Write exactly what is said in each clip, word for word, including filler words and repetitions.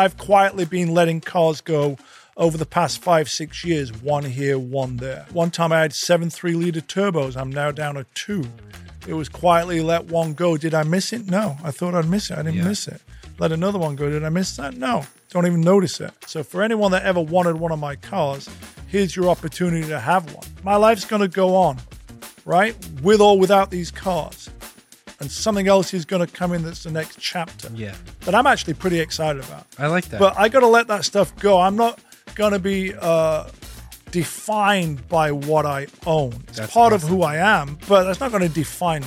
I've quietly been letting cars go over the past five, six years, one here, one there. One time I had seven three-liter turbos. I'm now down to two. It was quietly let one go. Did I miss it? No. I thought I'd miss it. I didn't yeah. miss it. Let another one go. Did I miss that? No. Don't even notice it. So for anyone that ever wanted one of my cars, here's your opportunity to have one. My life's going to go on, right? With or without these cars. And something else is going to come in that's the next chapter. Yeah. That I'm actually pretty excited about. I like that. But I got to let that stuff go. I'm not going to be uh, defined by what I own. It's that's part awesome. Of who I am, but that's not going to define me.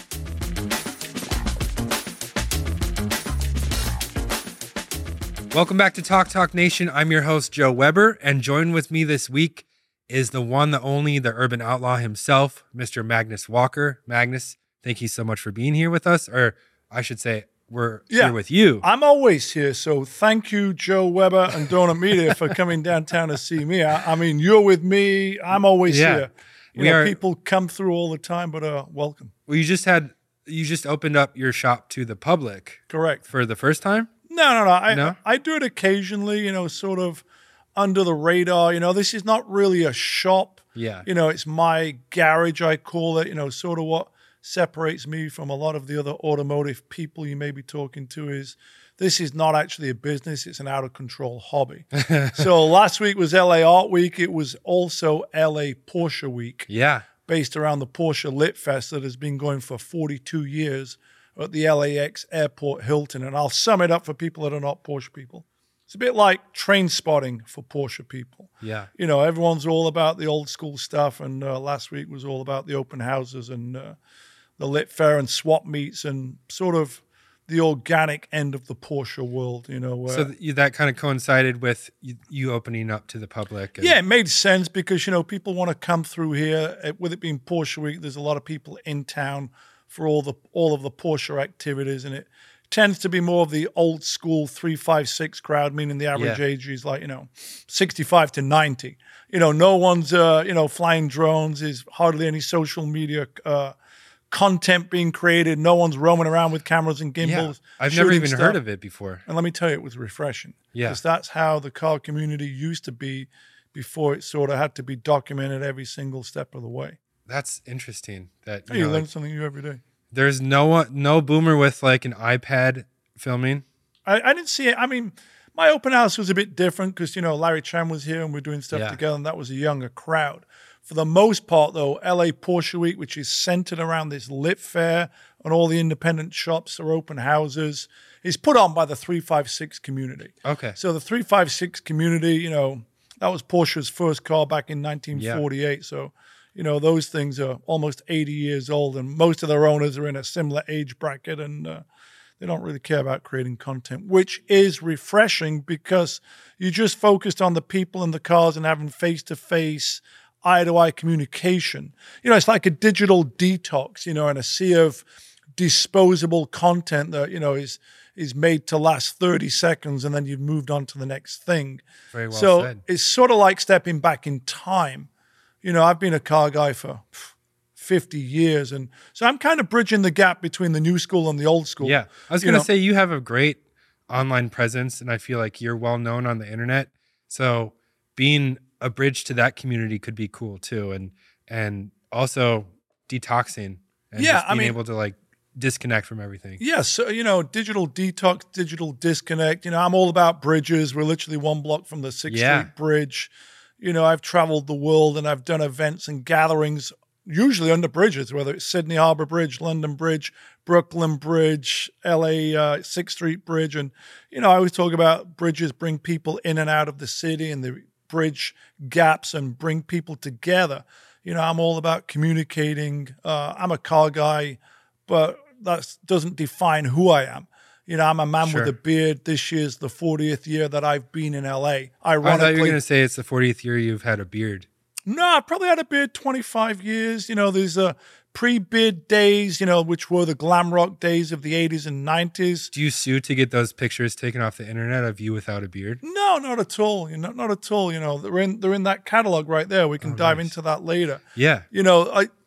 Welcome back to Talk Talk Nation. I'm your host, Joe Weber, and join with me this week is the one, the only, the urban outlaw himself, Mister Magnus Walker. Magnus, thank you so much for being here with us, or I should say, we're yeah, here with you. I'm always here, so thank you, Joe Weber and Donut Media, for coming downtown to see me. I, I mean, you're with me. I'm always yeah, here. You we know, are, people come through all the time, but uh, welcome. Well, you just had, you just opened up your shop to the public. Correct. For the first time? No, no, no. I, no? I do it occasionally, you know, sort of under the radar. You know, this is not really a shop. Yeah. You know, it's my garage, I call it, you know, sort of what separates me from a lot of the other automotive people you may be talking to is this is not actually a business. It's an out of control hobby. So last week was L A Art Week. It was also L A Porsche Week. Yeah. Based around the Porsche Lit Fest that has been going for forty-two years at the L A X Airport Hilton. And I'll sum it up for people that are not Porsche people. It's a bit like train spotting for Porsche people. Yeah. You know, everyone's all about the old school stuff. And uh, last week was all about the open houses and uh, the lit fair and swap meets and sort of the organic end of the Porsche world, you know. So th- that kind of coincided with you, you opening up to the public. And- yeah, it made sense because, you know, people want to come through here. With it being Porsche Week, there's a lot of people in town for all the all of the Porsche activities, and it tends to be more of the old school three five six crowd, meaning the average yeah. age is like, you know, sixty-five to ninety. You know, no one's, uh, you know, flying drones. There's hardly any social media uh, content being created. No one's roaming around with cameras and gimbals. Yeah. I've never even stuff. heard of it before. And let me tell you, it was refreshing. Yeah. Because that's how the car community used to be before it sort of had to be documented every single step of the way. That's interesting. That you, hey, you know, learn like, something new every day. There's no one, no boomer with like an iPad filming. I, I didn't see it. I mean, my open house was a bit different because, you know, Larry Chan was here and we're doing stuff yeah. together, and that was a younger crowd. For the most part, though, L A Porsche Week, which is centered around this lit fair and all the independent shops or open houses, is put on by the three five six community. Okay. So the three five six community, you know, that was Porsche's first car back in nineteen forty-eight. Yeah. So, you know, those things are almost eighty years old, and most of their owners are in a similar age bracket, and uh, they don't really care about creating content, which is refreshing because you just focused on the people in the cars and having face-to-face, eye-to-eye communication. You know, it's like a digital detox, you know, and a sea of disposable content that, you know, is is made to last thirty seconds and then you've moved on to the next thing. Very well so said. It's sort of like stepping back in time. You know, I've been a car guy for fifty years, and so I'm kind of bridging the gap between the new school and the old school. Yeah, I was going to say you have a great online presence, and I feel like you're well known on the internet. So being a bridge to that community could be cool too, and and also detoxing and yeah, just being I mean, able to like disconnect from everything. Yeah, so, you know, digital detox, digital disconnect. You know, I'm all about bridges. We're literally one block from the sixth yeah. Street Bridge. You know, I've traveled the world and I've done events and gatherings, usually under bridges, whether it's Sydney Harbour Bridge, London Bridge, Brooklyn Bridge, L A uh, sixth Street Bridge. And, you know, I always talk about bridges bring people in and out of the city and the bridge gaps and bring people together. You know, I'm all about communicating. Uh, I'm a car guy, but that doesn't define who I am. You know, I'm a man sure. with a beard. This year's the fortieth year that I've been in L A. Ironically, I thought you were going to say it's the fortieth year you've had a beard. No, I've probably had a beard twenty-five years. You know, there's uh, pre-beard days, you know, which were the glam rock days of the eighties and nineties. Do you sue to get those pictures taken off the internet of you without a beard? No, not at all. You know, not at all. You know, they're in they're in that catalog right there. We can oh, dive nice. into that later. Yeah. You know, I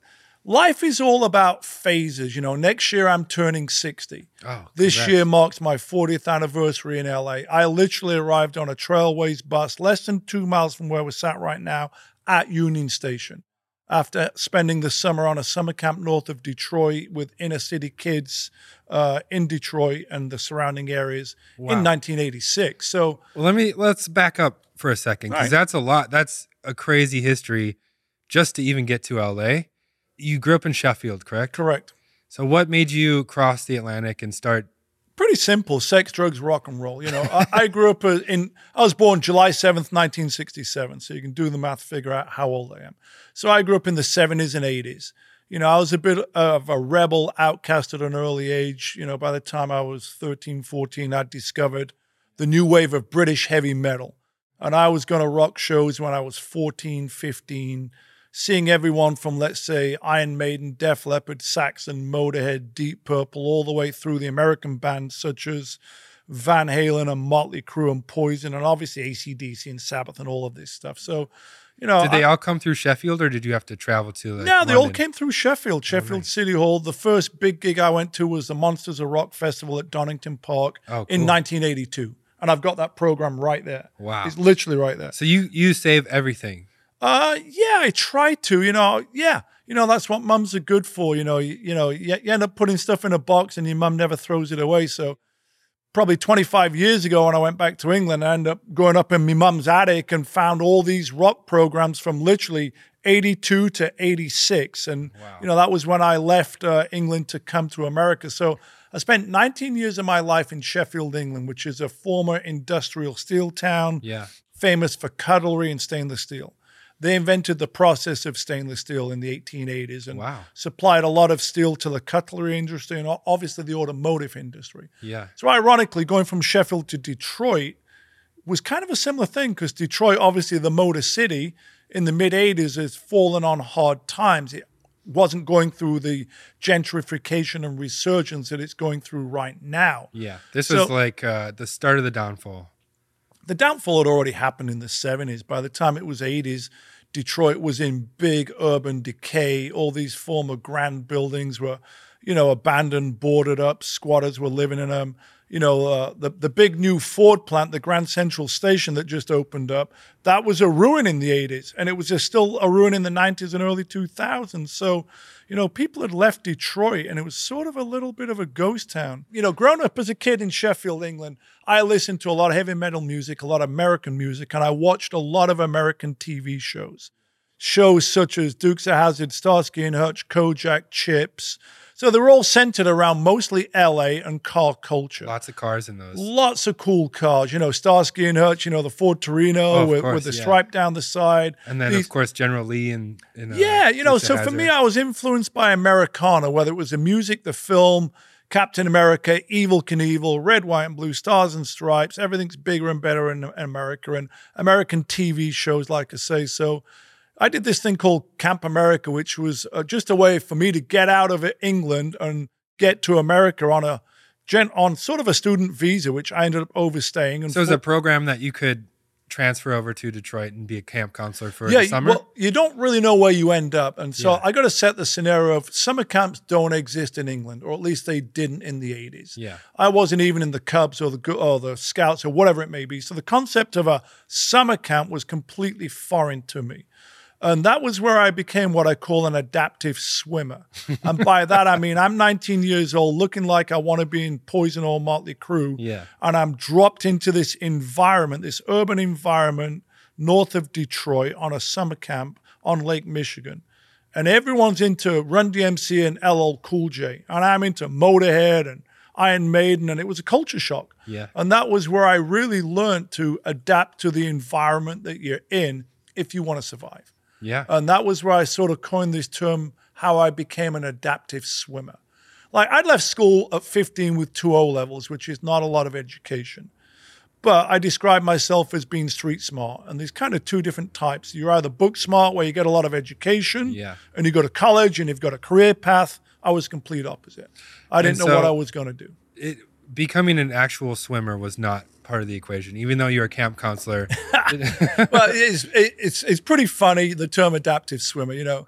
life is all about phases. You know, next year I'm turning sixty. Oh, this congrats. year marks my fortieth anniversary in L A. I literally arrived on a Trailways bus less than two miles from where we're sat right now at Union Station after spending the summer on a summer camp north of Detroit with inner city kids uh, in Detroit and the surrounding areas Wow. in nineteen eighty-six. So Well, let me let's back up for a second because Right. that's a lot. That's a crazy history just to even get to L A. You grew up in Sheffield, correct? correct. So what made you cross the Atlantic and start? Pretty simple. Sex, drugs, rock and roll. You know, I, I grew up in, I was born July seventh, nineteen sixty-seven. So you can do the math, figure out how old I am. So I grew up in the seventies and eighties. You know, I was a bit of a rebel outcast at an early age. You know, by the time I was thirteen, fourteen, I'd discovered the new wave of British heavy metal. And I was going to rock shows when I was fourteen, fifteen, seeing everyone from, let's say, Iron Maiden, Def Leppard, Saxon, Motorhead, Deep Purple, all the way through the American bands such as Van Halen and Motley Crue and Poison, and obviously A C D C and Sabbath and all of this stuff. So, you know. Did they I, all come through Sheffield, or did you have to travel to? Like, no, they all London? came through Sheffield, Sheffield nice. City Hall. The first big gig I went to was the Monsters of Rock Festival at Donington Park Oh, in cool. nineteen eighty-two. And I've got that program right there. Wow. It's literally right there. So you you save everything. Uh, yeah, I try to, you know, yeah. You know, that's what mums are good for, you know. You, you know, you, you end up putting stuff in a box and your mum never throws it away. So probably twenty-five years ago when I went back to England, I ended up going up in my mum's attic and found all these rock programs from literally eighty-two to eighty-six. And, Wow. you know, that was when I left uh, England to come to America. So I spent nineteen years of my life in Sheffield, England, which is a former industrial steel town, Yeah. famous for cutlery and stainless steel. They invented the process of stainless steel in the eighteen eighties and Wow. supplied a lot of steel to the cutlery industry and obviously the automotive industry. Yeah. So ironically, going from Sheffield to Detroit was kind of a similar thing because Detroit, obviously the Motor City in the mid-eighties, has fallen on hard times. It wasn't going through the gentrification and resurgence that it's going through right now. Yeah. This So- was like uh, the start of the downfall. The downfall had already happened in the seventies. By the time it was eighties, Detroit was in big urban decay. All these former grand buildings were, you know, abandoned, boarded up. Squatters were living in them. You know, uh, the, the big new Ford plant, the Grand Central Station that just opened up, that was a ruin in the eighties. And it was just still a ruin in the nineties and early two thousands. So, you know, people had left Detroit and it was sort of a little bit of a ghost town. You know, growing up as a kid in Sheffield, England, I listened to a lot of heavy metal music, a lot of American music, and I watched a lot of American T V shows. Shows such as Dukes of Hazzard, Starsky and Hutch, Kojak, Chips. So they're all centered around mostly L A and car culture. Lots of cars in those. Lots of cool cars, you know, Starsky and Hutch, you know, the Ford Torino Oh, of with, course, with the yeah. stripe down the side. And then, These- of course, General Lee and, and uh, yeah, you know, Dukes of so for me, Hazzard. I was influenced by Americana, whether it was the music, the film, Captain America, Evil Knievel, Red, White, and Blue, Stars and Stripes. Everything's bigger and better in America, and American T V shows, like I say. So I did this thing called Camp America, which was uh, just a way for me to get out of England and get to America on a gen- on sort of a student visa, which I ended up overstaying. And So it's for- a program that you could transfer over to Detroit and be a camp counselor for yeah, the summer? well, you don't really know where you end up. And so Yeah. I got to set the scenario of summer camps don't exist in England, or at least they didn't in the eighties. Yeah. I wasn't even in the Cubs or the Go- or the Scouts or whatever it may be. So the concept of a summer camp was completely foreign to me. And that was where I became what I call an adaptive swimmer. And by that, I mean, I'm nineteen years old, looking like I want to be in Poison or Motley Crue. Yeah. And I'm dropped into this environment, this urban environment north of Detroit on a summer camp on Lake Michigan. And everyone's into Run D M C and L L Cool J. And I'm into Motorhead and Iron Maiden. And it was a culture shock. Yeah. And that was where I really learned to adapt to the environment that you're in if you want to survive. Yeah. And that was where I sort of coined this term, how I became an adaptive swimmer. Like I'd left school at fifteen with two O levels, which is not a lot of education. But I describe myself as being street smart. And there's kind of two different types. You're either book smart, where you get a lot of education, Yeah. and you go to college and you've got a career path. I was complete opposite. I didn't And know what so- I was going to do. It, becoming an actual swimmer was not part of the equation, even though you're a camp counselor. Well, it's, it's, it's pretty funny, the term adaptive swimmer. You know,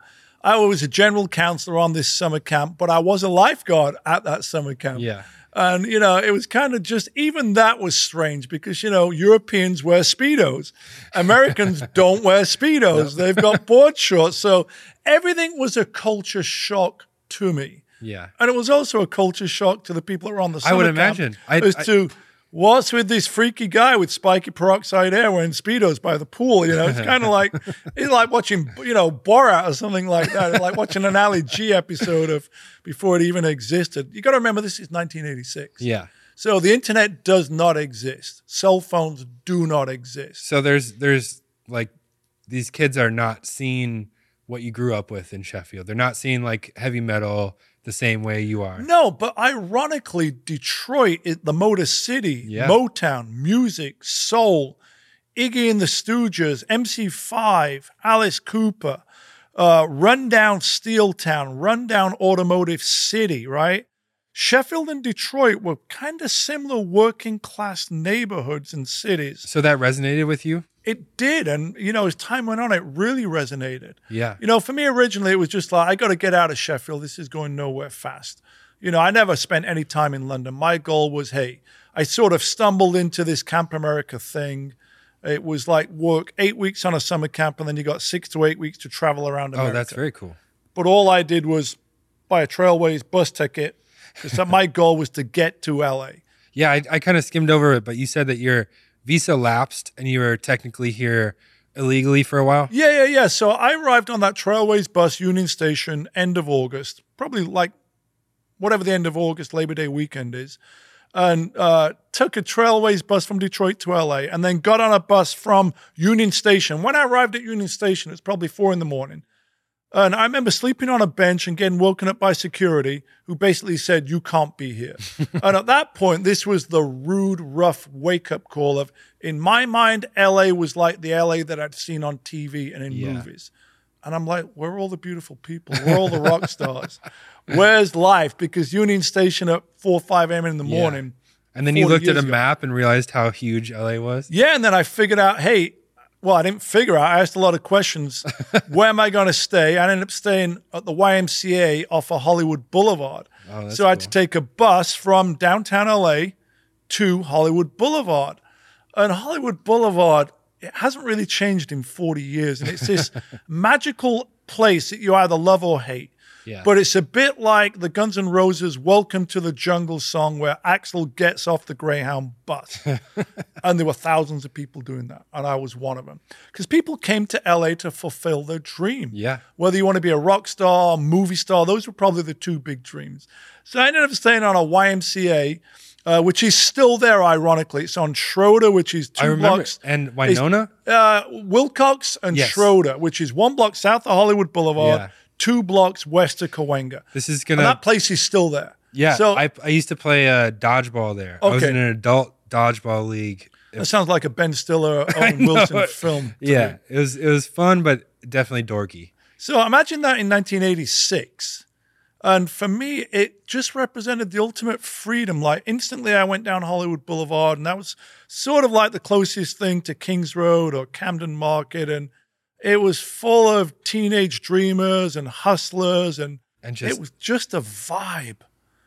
I was a general counselor on this summer camp, but I was a lifeguard at that summer camp. Yeah. And, you know, it was kind of just, even that was strange because, you know, Europeans wear Speedos. Americans don't wear Speedos. They've got board shorts. So everything was a culture shock to me. Yeah. And it was also a culture shock to the people that were on the summer I would camp imagine. I, as I, to what's with this freaky guy with spiky peroxide hair wearing Speedos by the pool. You know, it's kind of like, it's like watching, you know, Borat or something like that. It's like watching an Ali G episode of before it even existed. You got to remember, this is nineteen eighty-six. Yeah. So the internet does not exist. Cell phones do not exist. So there's, there's like, these kids are not seeing what you grew up with in Sheffield. They're not seeing like heavy metal the same way you are. No, but ironically, Detroit is the Motor City, Yeah. Motown, music, soul, Iggy and the Stooges, M C five, Alice Cooper, uh, rundown steel town, rundown automotive city, right? Sheffield and Detroit were kind of similar working class neighborhoods and cities. So that resonated with you? It did. And, you know, as time went on, it really resonated. Yeah. You know, for me, originally, it was just like, I got to get out of Sheffield. This is going nowhere fast. You know, I never spent any time in London. My goal was, hey, I sort of stumbled into this Camp America thing. It was like work eight weeks on a summer camp, and then you got six to eight weeks to travel around America. Oh, that's very cool. But all I did was buy a Trailways bus ticket. So my goal was to get to L A. Yeah, I, I kind of skimmed over it, but you said that your visa lapsed and you were technically here illegally for a while? Yeah, yeah, yeah. So I arrived on that Trailways bus, Union Station, end of August, probably like whatever the end of August, Labor Day weekend is, and uh, took a Trailways bus from Detroit to L A, and then got on a bus from Union Station. When I arrived at Union Station, it was probably four in the morning. And I remember sleeping on a bench and getting woken up by security who basically said, you can't be here. And at that point, this was the rude, rough wake-up call of, in my mind, L A was like the L A that I'd seen on T V and in Yeah. movies. And I'm like, where are all the beautiful people? Where are all the rock stars? Where's life? Because Union Station at four or five a.m. in the Yeah. morning. And then you forty looked at a years ago. map and realized how huge L A was? Yeah, and then I figured out, hey, well, I didn't figure out. I asked a lot of questions. Where am I going to stay? I ended up staying at the Y M C A off of Hollywood Boulevard. Oh, that's so I had to cool. take a bus from downtown L A to Hollywood Boulevard. And Hollywood Boulevard, it hasn't really changed in forty years. And it's this magical place that you either love or hate. Yeah. But it's a bit like the Guns N' Roses Welcome to the Jungle song where Axl gets off the Greyhound bus. And there were thousands of people doing that. And I was one of them. Because people came to L A to fulfill their dream. Yeah. Whether you want to be a rock star, movie star, those were probably the two big dreams. So I ended up staying on a Y M C A, uh, which is still there, ironically. It's on Schroeder, which is two I remember. blocks. And Winona? Uh, Wilcox and Yes. Schroeder, which is one block south of Hollywood Boulevard, Yeah. two blocks west of Cahuenga. This is And going that to... place is still there. Yeah, So I, I used to play uh, dodgeball there. I was Okay. in an adult dodgeball league. that sounds like a Ben Stiller, Owen know Wilson it. film. to Yeah, me. it was it was fun, but definitely dorky. So imagine that in nineteen eighty-six. And for me, it just represented the ultimate freedom. Like instantly I went down Hollywood Boulevard, and that was sort of like the closest thing to Kings Road or Camden Market. And it was full of teenage dreamers and hustlers, and And just it was just a vibe.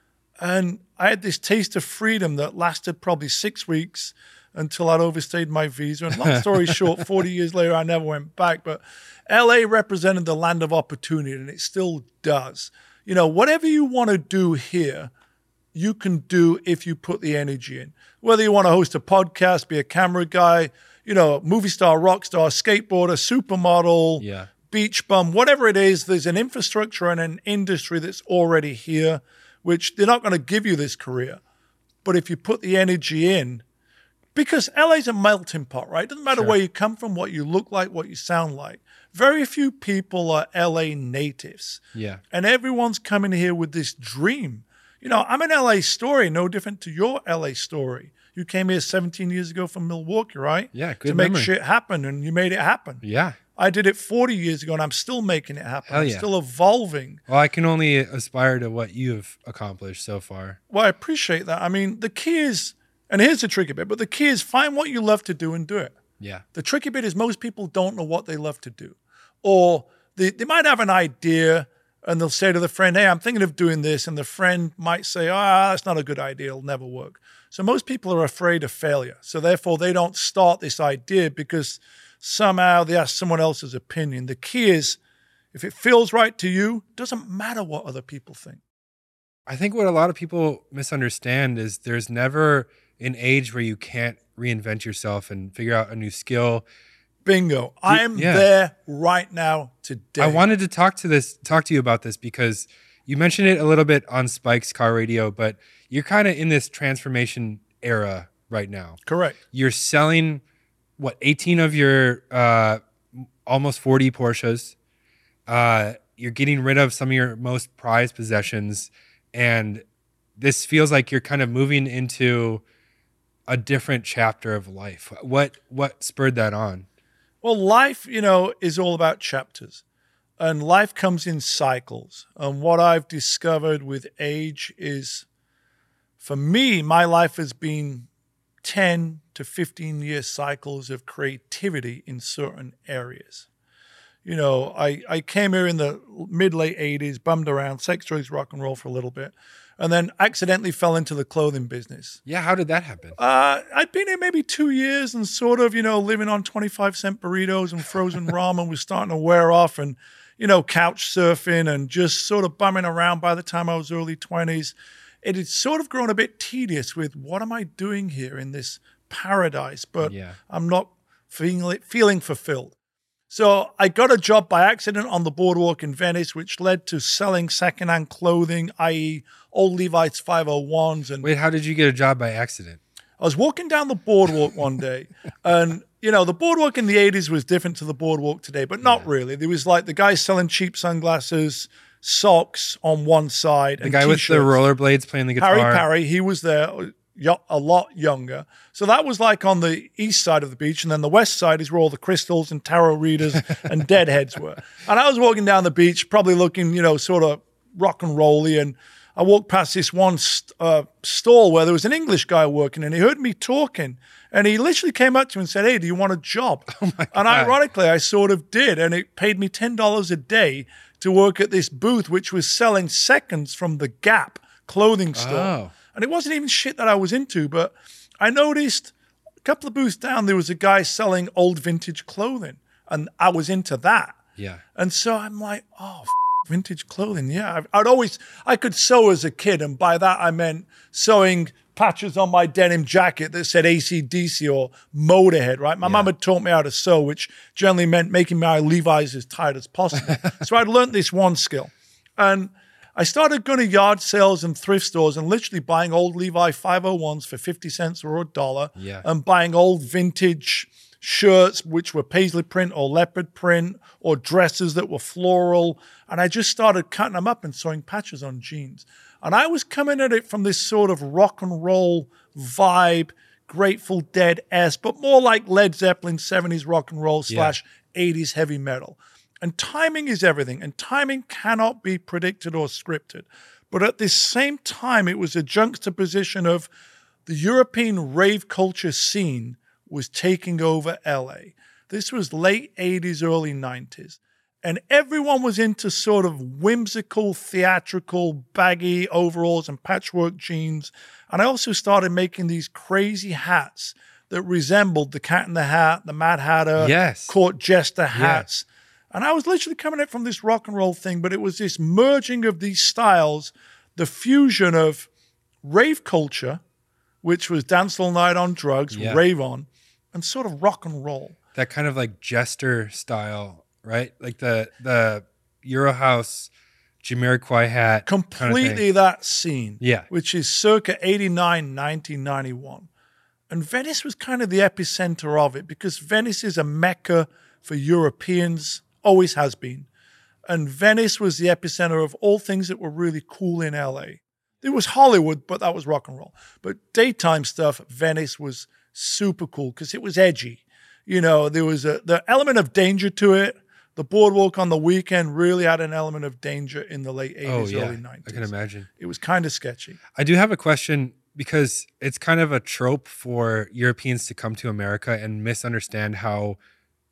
And I had this taste of freedom that lasted probably six weeks until I'd overstayed my visa. And long story short, forty years later, I never went back. But L A represented the land of opportunity, and it still does. You know, whatever you want to do here, you can do if you put the energy in. Whether you want to host a podcast, be a camera guy, you know, movie star, rock star, skateboarder, supermodel, Yeah. beach bum, whatever it is, there's an infrastructure and an industry that's already here, which they're not going to give you this career. But if you put the energy in, because L A's a melting pot, right? It doesn't matter Sure. where you come from, what you look like, what you sound like. Very few people are L A natives. Yeah. And everyone's coming here with this dream. You know, I'm an L A story, no different to your L A story. You came here seventeen years ago from Milwaukee, right? Yeah, good To make memory. shit happen, and you made it happen. Yeah. I did it forty years ago, and I'm still making it happen. Hell I'm yeah. still evolving. Well, I can only aspire to what you have accomplished so far. Well, I appreciate that. I mean, the key is, and here's the tricky bit, but the key is find what you love to do and do it. Yeah. The tricky bit is most people don't know what they love to do, or they, they might have an idea and they'll say to the friend, hey, I'm thinking of doing this. And the friend might say, ah, that's not a good idea. It'll never work. So most people are afraid of failure. So therefore, they don't start this idea because somehow they ask someone else's opinion. The key is, if it feels right to you, it doesn't matter what other people think. I think what a lot of people misunderstand is there's never an age where you can't reinvent yourself and figure out a new skill. Bingo. I am yeah. there right now today. I wanted to talk to this, talk to you about this because you mentioned it a little bit on Spike's Car Radio, but you're kind of in this transformation era right now. Correct. You're selling, what, eighteen of your uh, almost forty Porsches. Uh, you're getting rid of some of your most prized possessions. And this feels like you're kind of moving into a different chapter of life. What what spurred that on? Well, life, you know, is all about chapters. And life comes in cycles. And what I've discovered with age is, for me, my life has been ten to fifteen year cycles of creativity in certain areas. You know, I, I came here in the mid-late eighties, bummed around, sex, drugs, rock and roll for a little bit, and then accidentally fell into the clothing business. Yeah, how did that happen? Uh, I'd been here maybe two years and sort of, you know, living on twenty-five cent burritos and frozen ramen was starting to wear off, and, you know, couch surfing and just sort of bumming around by the time I was early twenties. It had sort of grown a bit tedious with, what am I doing here in this paradise? But yeah. I'm not feeling, feeling fulfilled. So I got a job by accident on the boardwalk in Venice, which led to selling secondhand clothing, that is old Levi's five oh ones. And Wait, how did you get a job by accident? I was walking down the boardwalk one day, and, you know, the boardwalk in the eighties was different to the boardwalk today, but not yeah. really. There was like the guy selling cheap sunglasses, socks on one side. The and guy t-shirts. with the rollerblades playing the guitar. Harry Parry, he was there. A lot younger. So that was like on the east side of the beach. And then the west side is where all the crystals and tarot readers and deadheads were. And I was walking down the beach, probably looking, you know, sort of rock and rolly. And I walked past this one st- uh, stall where there was an English guy working, and he heard me talking. And he literally came up to me and said, hey, do you want a job? Oh my and God. Ironically, I sort of did. And it paid me ten dollars a day to work at this booth, which was selling seconds from the Gap clothing store. Oh. And it wasn't even shit that I was into, but I noticed a couple of booths down, there was a guy selling old vintage clothing, and I was into that. Yeah. And so I'm like, oh, f- vintage clothing. Yeah. I'd always, I could sew as a kid. And by that, I meant sewing patches on my denim jacket that said A C D C or Motorhead, right? My Yeah. mum had taught me how to sew, which generally meant making my Levi's as tight as possible. So I'd learned this one skill. And I started going to yard sales and thrift stores and literally buying old Levi five oh ones for fifty cents or a dollar, Yeah. and buying old vintage shirts, which were paisley print or leopard print, or dresses that were floral. And I just started cutting them up and sewing patches on jeans. And I was coming at it from this sort of rock and roll vibe, Grateful Dead-esque, but more like Led Zeppelin, seventies rock and roll slash eighties heavy metal. And timing is everything, and timing cannot be predicted or scripted. But at the same time, it was a juxtaposition of the European rave culture scene was taking over L A. This was late eighties, early nineties. And everyone was into sort of whimsical, theatrical, baggy overalls and patchwork jeans. And I also started making these crazy hats that resembled the Cat in the Hat, the Mad Hatter, Yes. Court Jester hats. Yeah. And I was literally coming at it from this rock and roll thing, but it was this merging of these styles, the fusion of rave culture, which was dance all night on drugs, Yeah. rave on, and sort of rock and roll. That kind of like jester style, right? Like the the Eurohouse Jamiroquai hat. Completely kind of thing. that scene, Yeah. which is circa eighty-nine, nineteen ninety-one. And Venice was kind of the epicenter of it because Venice is a mecca for Europeans, always has been. And Venice was the epicenter of all things that were really cool in L A. There was Hollywood, but that was rock and roll. But daytime stuff, Venice was super cool because it was edgy. You know, there was a the element of danger to it. The boardwalk on the weekend really had an element of danger in the late eighties, Oh yeah, early nineties. I can imagine. It was kind of sketchy. I do have a question because it's kind of a trope for Europeans to come to America and misunderstand how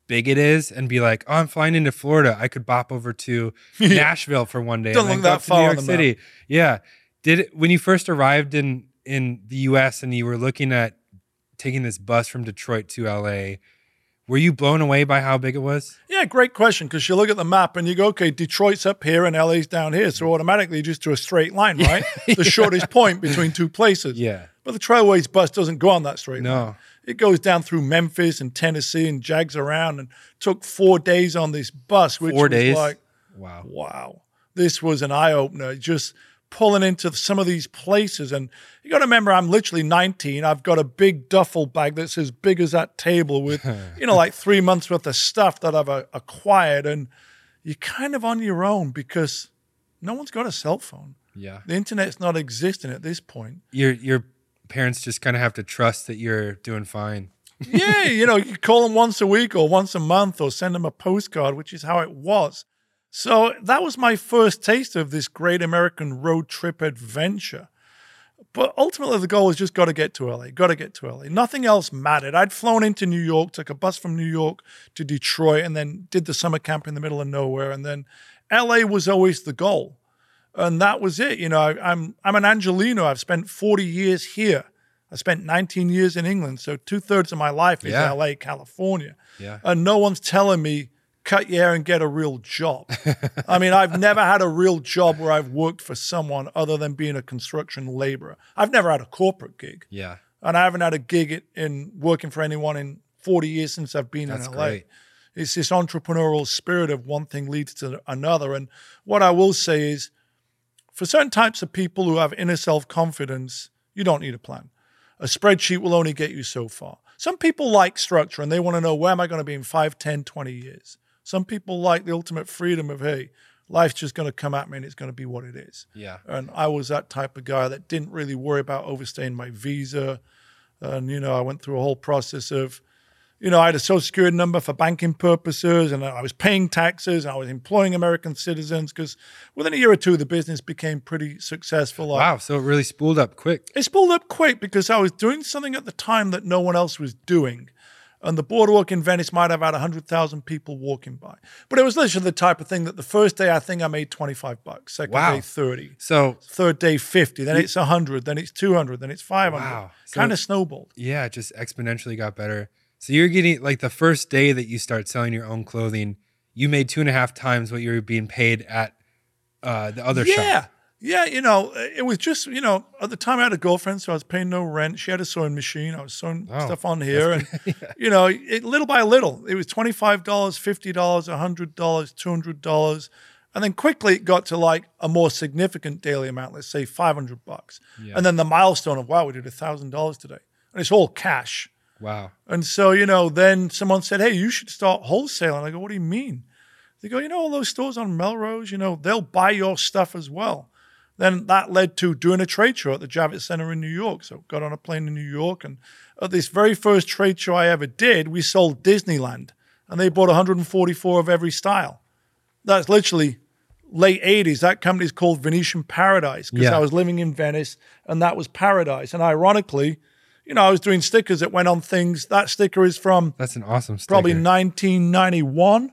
big it is and be like, oh, I'm flying into Florida. I could bop over to Nashville for one day. Don't and look then that go far to New on York the City. Yeah. Did it, when you first arrived in, in the U S and you were looking at taking this bus from Detroit to L A, were you blown away by how big it was? Yeah, great question, because you look at the map and you go, okay, Detroit's up here and L A's down here. So automatically you just do a straight line, right? The shortest point between two places. Yeah. But the Trailways bus doesn't go on that straight No. line. It goes down through Memphis and Tennessee and jags around, and took four days on this bus, which Four was days? like, Wow. wow, this was an eye-opener. Just pulling into some of these places. And you got to remember, I'm literally nineteen. I've got a big duffel bag that's as big as that table with, you know, like three months worth of stuff that I've uh, acquired. And you're kind of on your own because no one's got a cell phone. Yeah. The internet's not existing at this point. Your, your parents just kind of have to trust that you're doing fine. Yeah, you know, you call them once a week or once a month or send them a postcard, which is how it was. So that was my first taste of this great American road trip adventure. But ultimately, the goal was just got to get to L A, got to get to L A. Nothing else mattered. I'd flown into New York, took a bus from New York to Detroit, and then did the summer camp in the middle of nowhere. And then L A was always the goal. And that was it. You know, I, I'm I'm an Angelino. I've spent forty years here. I spent nineteen years in England. So two thirds of my life is Yeah. L A, California. Yeah. And no one's telling me, cut your hair and get a real job. I mean, I've never had a real job where I've worked for someone other than being a construction laborer. I've never had a corporate gig. Yeah. And I haven't had a gig in, in working for anyone in forty years since I've been That's in L A. great. It's this entrepreneurial spirit of one thing leads to another. And what I will say is, for certain types of people who have inner self-confidence, you don't need a plan. A spreadsheet will only get you so far. Some people like structure and they want to know, where am I going to be in five, ten, twenty years? Some people like the ultimate freedom of, hey, life's just going to come at me and it's going to be what it is. Yeah. And I was that type of guy that didn't really worry about overstaying my visa. And, you know, I went through a whole process of, you know, I had a social security number for banking purposes, and I was paying taxes, and I was employing American citizens, because within a year or two, the business became pretty successful. Wow. So it really spooled up quick. It spooled up quick because I was doing something at the time that no one else was doing. And the boardwalk in Venice might have had one hundred thousand people walking by. But it was literally the type of thing that the first day I think I made twenty-five bucks, second Wow. day thirty, So third day fifty, then it's one hundred, then it's two hundred, then it's five hundred. Wow. So- Kind of snowballed. yeah, it just exponentially got better. So you're getting like the first day that you start selling your own clothing, you made two and a half times what you were being paid at uh, the other Yeah. shop. Yeah, you know, it was just, you know, at the time I had a girlfriend, so I was paying no rent. She had a sewing machine. I was sewing Oh, stuff on here. And, you know, it, little by little, it was twenty-five dollars, fifty dollars, one hundred dollars, two hundred dollars. And then quickly it got to like a more significant daily amount, let's say five hundred bucks. Yeah. And then the milestone of, wow, we did one thousand dollars today. And it's all cash. Wow. And so, you know, then someone said, hey, you should start wholesaling. I go, what do you mean? They go, you know, all those stores on Melrose, you know, they'll buy your stuff as well. Then that led to doing a trade show at the Javits Center in New York. So got on a plane in New York. And at this very first trade show I ever did, we sold Disneyland. And they bought one hundred forty-four of every style. That's literally late eighties. That company's called Venetian Paradise, because Yeah. I was living in Venice and that was paradise. And ironically, you know, I was doing stickers that went on things. That sticker is from That's an awesome sticker. probably nineteen ninety-one.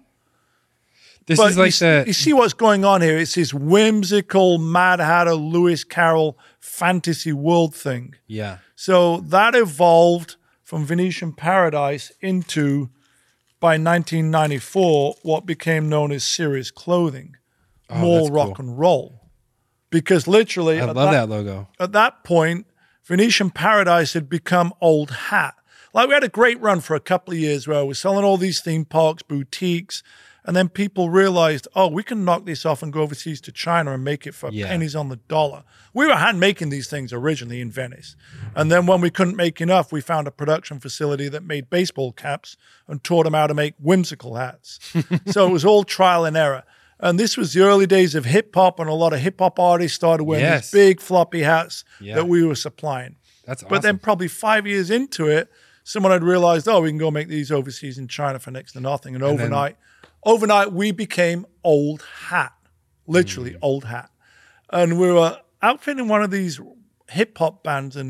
This But is like you, the you see what's going on here. It's this whimsical Mad Hatter, Lewis Carroll fantasy world thing. yeah. So that evolved from Venetian Paradise into, by nineteen ninety-four, what became known as Serious Clothing. Oh, More that's rock cool. and roll. Because literally, I at love that, that logo. at that point, Venetian Paradise had become old hat. Like, we had a great run for a couple of years where we were selling all these theme parks, boutiques, and then people realized, oh, we can knock this off and go overseas to China and make it for Yeah. pennies on the dollar. We were hand making these things originally in Venice. And then when we couldn't make enough, we found a production facility that made baseball caps and taught them how to make whimsical hats. So it was all trial and error. And this was the early days of hip hop, and a lot of hip hop artists started wearing Yes. these big floppy hats Yeah. that we were supplying. That's awesome. But then probably five years into it, someone had realized, oh, we can go make these overseas in China for next to nothing. And, And then- overnight, overnight we became old hat, literally Mm. old hat. And we were outfitting one of these hip hop bands, and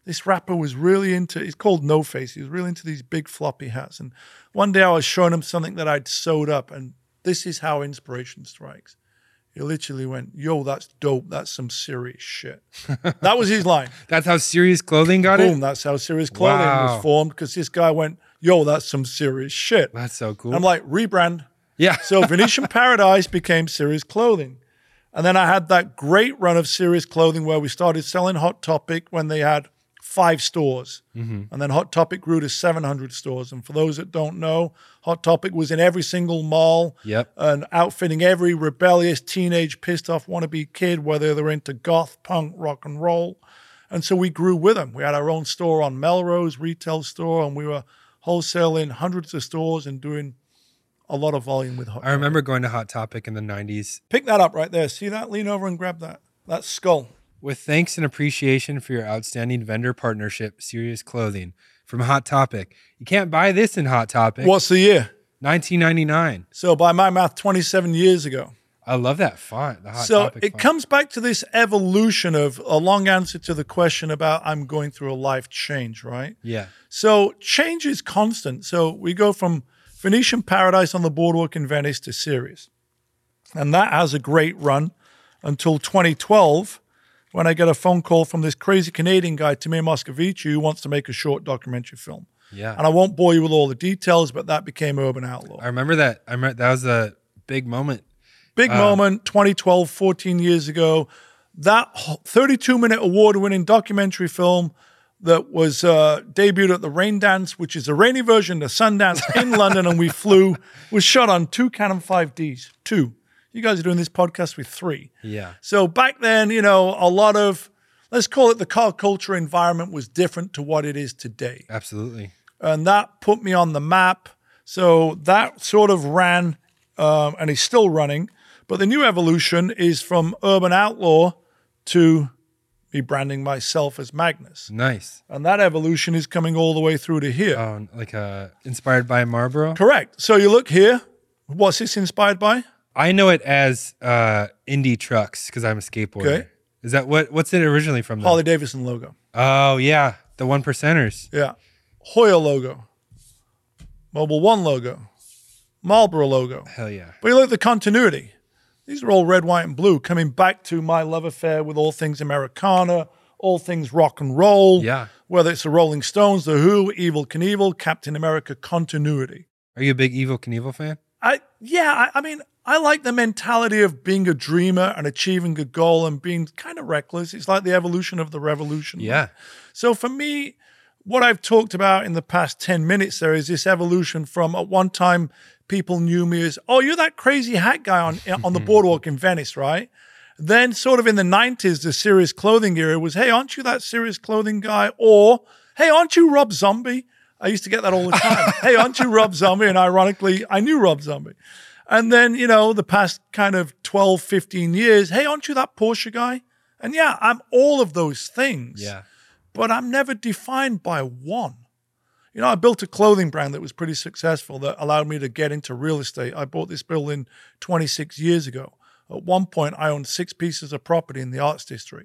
this rapper was really into, he's called No Face. He was really into these big floppy hats. And one day I was showing him something that I'd sewed up, and this is how inspiration strikes. He literally went, yo, that's dope. That's some serious shit. That was his line. That's how Serious Clothing got Boom, it? Boom, that's how Serious Clothing Wow. was formed, because this guy went, yo, that's some serious shit. That's so cool. I'm like, rebrand. Yeah. So Venetian Paradise became Serious Clothing. And then I had that great run of Serious Clothing where we started selling Hot Topic when they had five stores. Mm-hmm. And then Hot Topic grew to seven hundred stores. And for those that don't know, Hot Topic was in every single mall. Yep. And outfitting every rebellious, teenage, pissed off wannabe kid, whether they're into goth, punk, rock and roll. And so we grew with them. We had our own store on Melrose, retail store, and we were wholesaling hundreds of stores and doing a lot of volume with Hot Topic. I remember going to Hot Topic in the nineties. Pick that up right there. See that? Lean over and grab that. That skull. With thanks and appreciation for your outstanding vendor partnership, Serious Clothing, from Hot Topic. You can't buy this in Hot Topic. What's the year? nineteen ninety-nine. So by my math, twenty-seven years ago. I love that font. The Hot so Topic it font. comes back to this evolution of a long answer to the question about I'm going through a life change, right? Yeah. So change is constant. So we go from Venetian Paradise on the boardwalk in Venice to Serious. And that has a great run until twenty twelve, when I get a phone call from this crazy Canadian guy, Tamir Moscovici, who wants to make a short documentary film. Yeah. And I won't bore you with all the details, but that became Urban Outlaw. I remember that. I remember that was a big moment. Big Uh, moment, twenty twelve, fourteen years ago. That thirty-two minute award-winning documentary film that was uh, debuted at the Rain Dance, which is a rainy version of Sundance in London, and we flew, was shot on two Canon five Ds, two. You guys are doing this podcast with three. Yeah. So back then, you know, a lot of, let's call it the car culture environment was different to what it is today. Absolutely. And that put me on the map. So that sort of ran, um, and is still running. But the new evolution is from Urban Outlaw to me branding myself as Magnus. Nice. And that evolution is coming all the way through to here. Oh, like uh, inspired by Marlboro? Correct. So you look here. What's this inspired by? I know it as uh, Indy Trucks because I'm a skateboarder. Okay. Is that what? What's it originally from? Though? Harley Davidson logo. Oh yeah, the one percenters. Yeah. Hoya logo. Mobile One logo. Marlboro logo. Hell yeah. But you look at the continuity. These are all red, white, and blue, coming back to my love affair with all things Americana, all things rock and roll. Yeah. Whether it's the Rolling Stones, The Who, Evel Knievel, Captain America, continuity. Are you a big Evel Knievel fan? I yeah, I, I mean, I like the mentality of being a dreamer and achieving a goal and being kind of reckless. It's like the evolution of the revolution. Yeah. So for me, what I've talked about in the past ten minutes there is this evolution from at one time people knew me as, oh, you're that crazy hat guy on on the boardwalk in Venice, right? Then sort of in the nineties, the Serious Clothing era was, hey, aren't you that Serious Clothing guy? Or, hey, aren't you Rob Zombie? I used to get that all the time. Hey, aren't you Rob Zombie? And ironically, I knew Rob Zombie. And then, you know, the past kind of twelve, fifteen years, hey, aren't you that Porsche guy? And yeah, I'm all of those things. Yeah. But I'm never defined by one. You know, I built a clothing brand that was pretty successful that allowed me to get into real estate. I bought this building twenty-six years ago. At one point, I owned six pieces of property in the Arts District.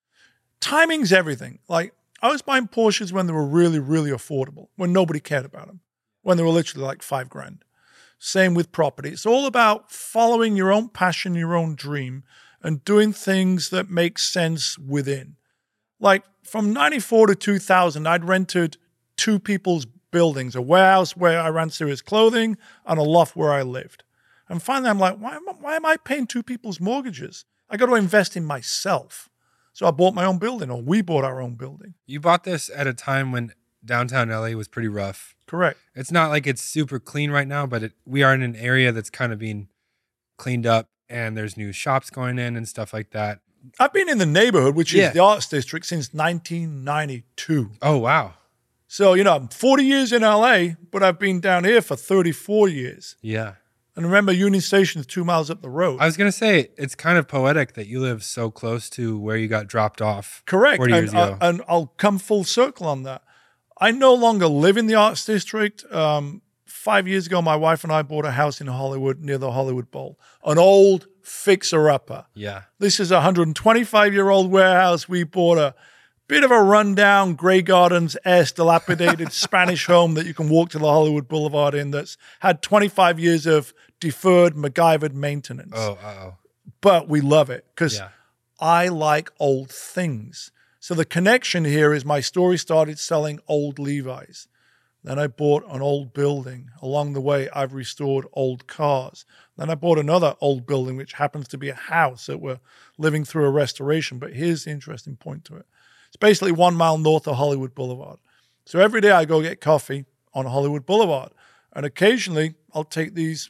Timing's everything. Like, I was buying Porsches when they were really, really affordable, when nobody cared about them, when they were literally like five grand. Same with property. It's all about following your own passion, your own dream, and doing things that make sense within. Like from ninety-four to two thousand, I'd rented two people's buildings, a warehouse where I ran Serious Clothing and a loft where I lived. And finally, I'm like, why am, I, why am I paying two people's mortgages? I got to invest in myself. So I bought my own building, or we bought our own building. You bought this at a time when downtown L A was pretty rough. Correct. It's not like it's super clean right now, but it, we are in an area that's kind of being cleaned up, and there's new shops going in and stuff like that. I've been in the neighborhood, which Yeah. is the Arts District, since nineteen ninety-two. Oh, wow. So, you know, I'm forty years in L A, but I've been down here for thirty-four years. Yeah. And remember, Union Station is two miles up the road. I was going to say, it's kind of poetic that you live so close to where you got dropped off. Correct. forty years and, uh, ago. and I'll come full circle on that. I no longer live in the Arts District. Um, five years ago, my wife and I bought a house in Hollywood near the Hollywood Bowl, an old fixer-upper. Yeah. This is a one hundred twenty-five-year-old warehouse. We bought a bit of a rundown, Grey Gardens-esque, dilapidated Spanish home that you can walk to the Hollywood Boulevard in that's had twenty-five years of deferred, MacGyvered maintenance. Oh, uh-oh. But we love it because Yeah. I like old things. So the connection here is my story started selling old Levi's. Then I bought an old building. Along the way, I've restored old cars. Then I bought another old building, which happens to be a house that we're living through a restoration. But here's the interesting point to it. It's basically one mile north of Hollywood Boulevard. So every day I go get coffee on Hollywood Boulevard. And occasionally I'll take these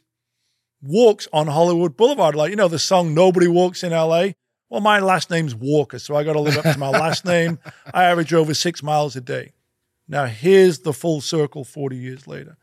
walks on Hollywood Boulevard. Like, you know, the song Nobody Walks in L A? Well, my last name's Walker, so I got to live up to my last name. I average over six miles a day. Now, here's the full circle forty years later.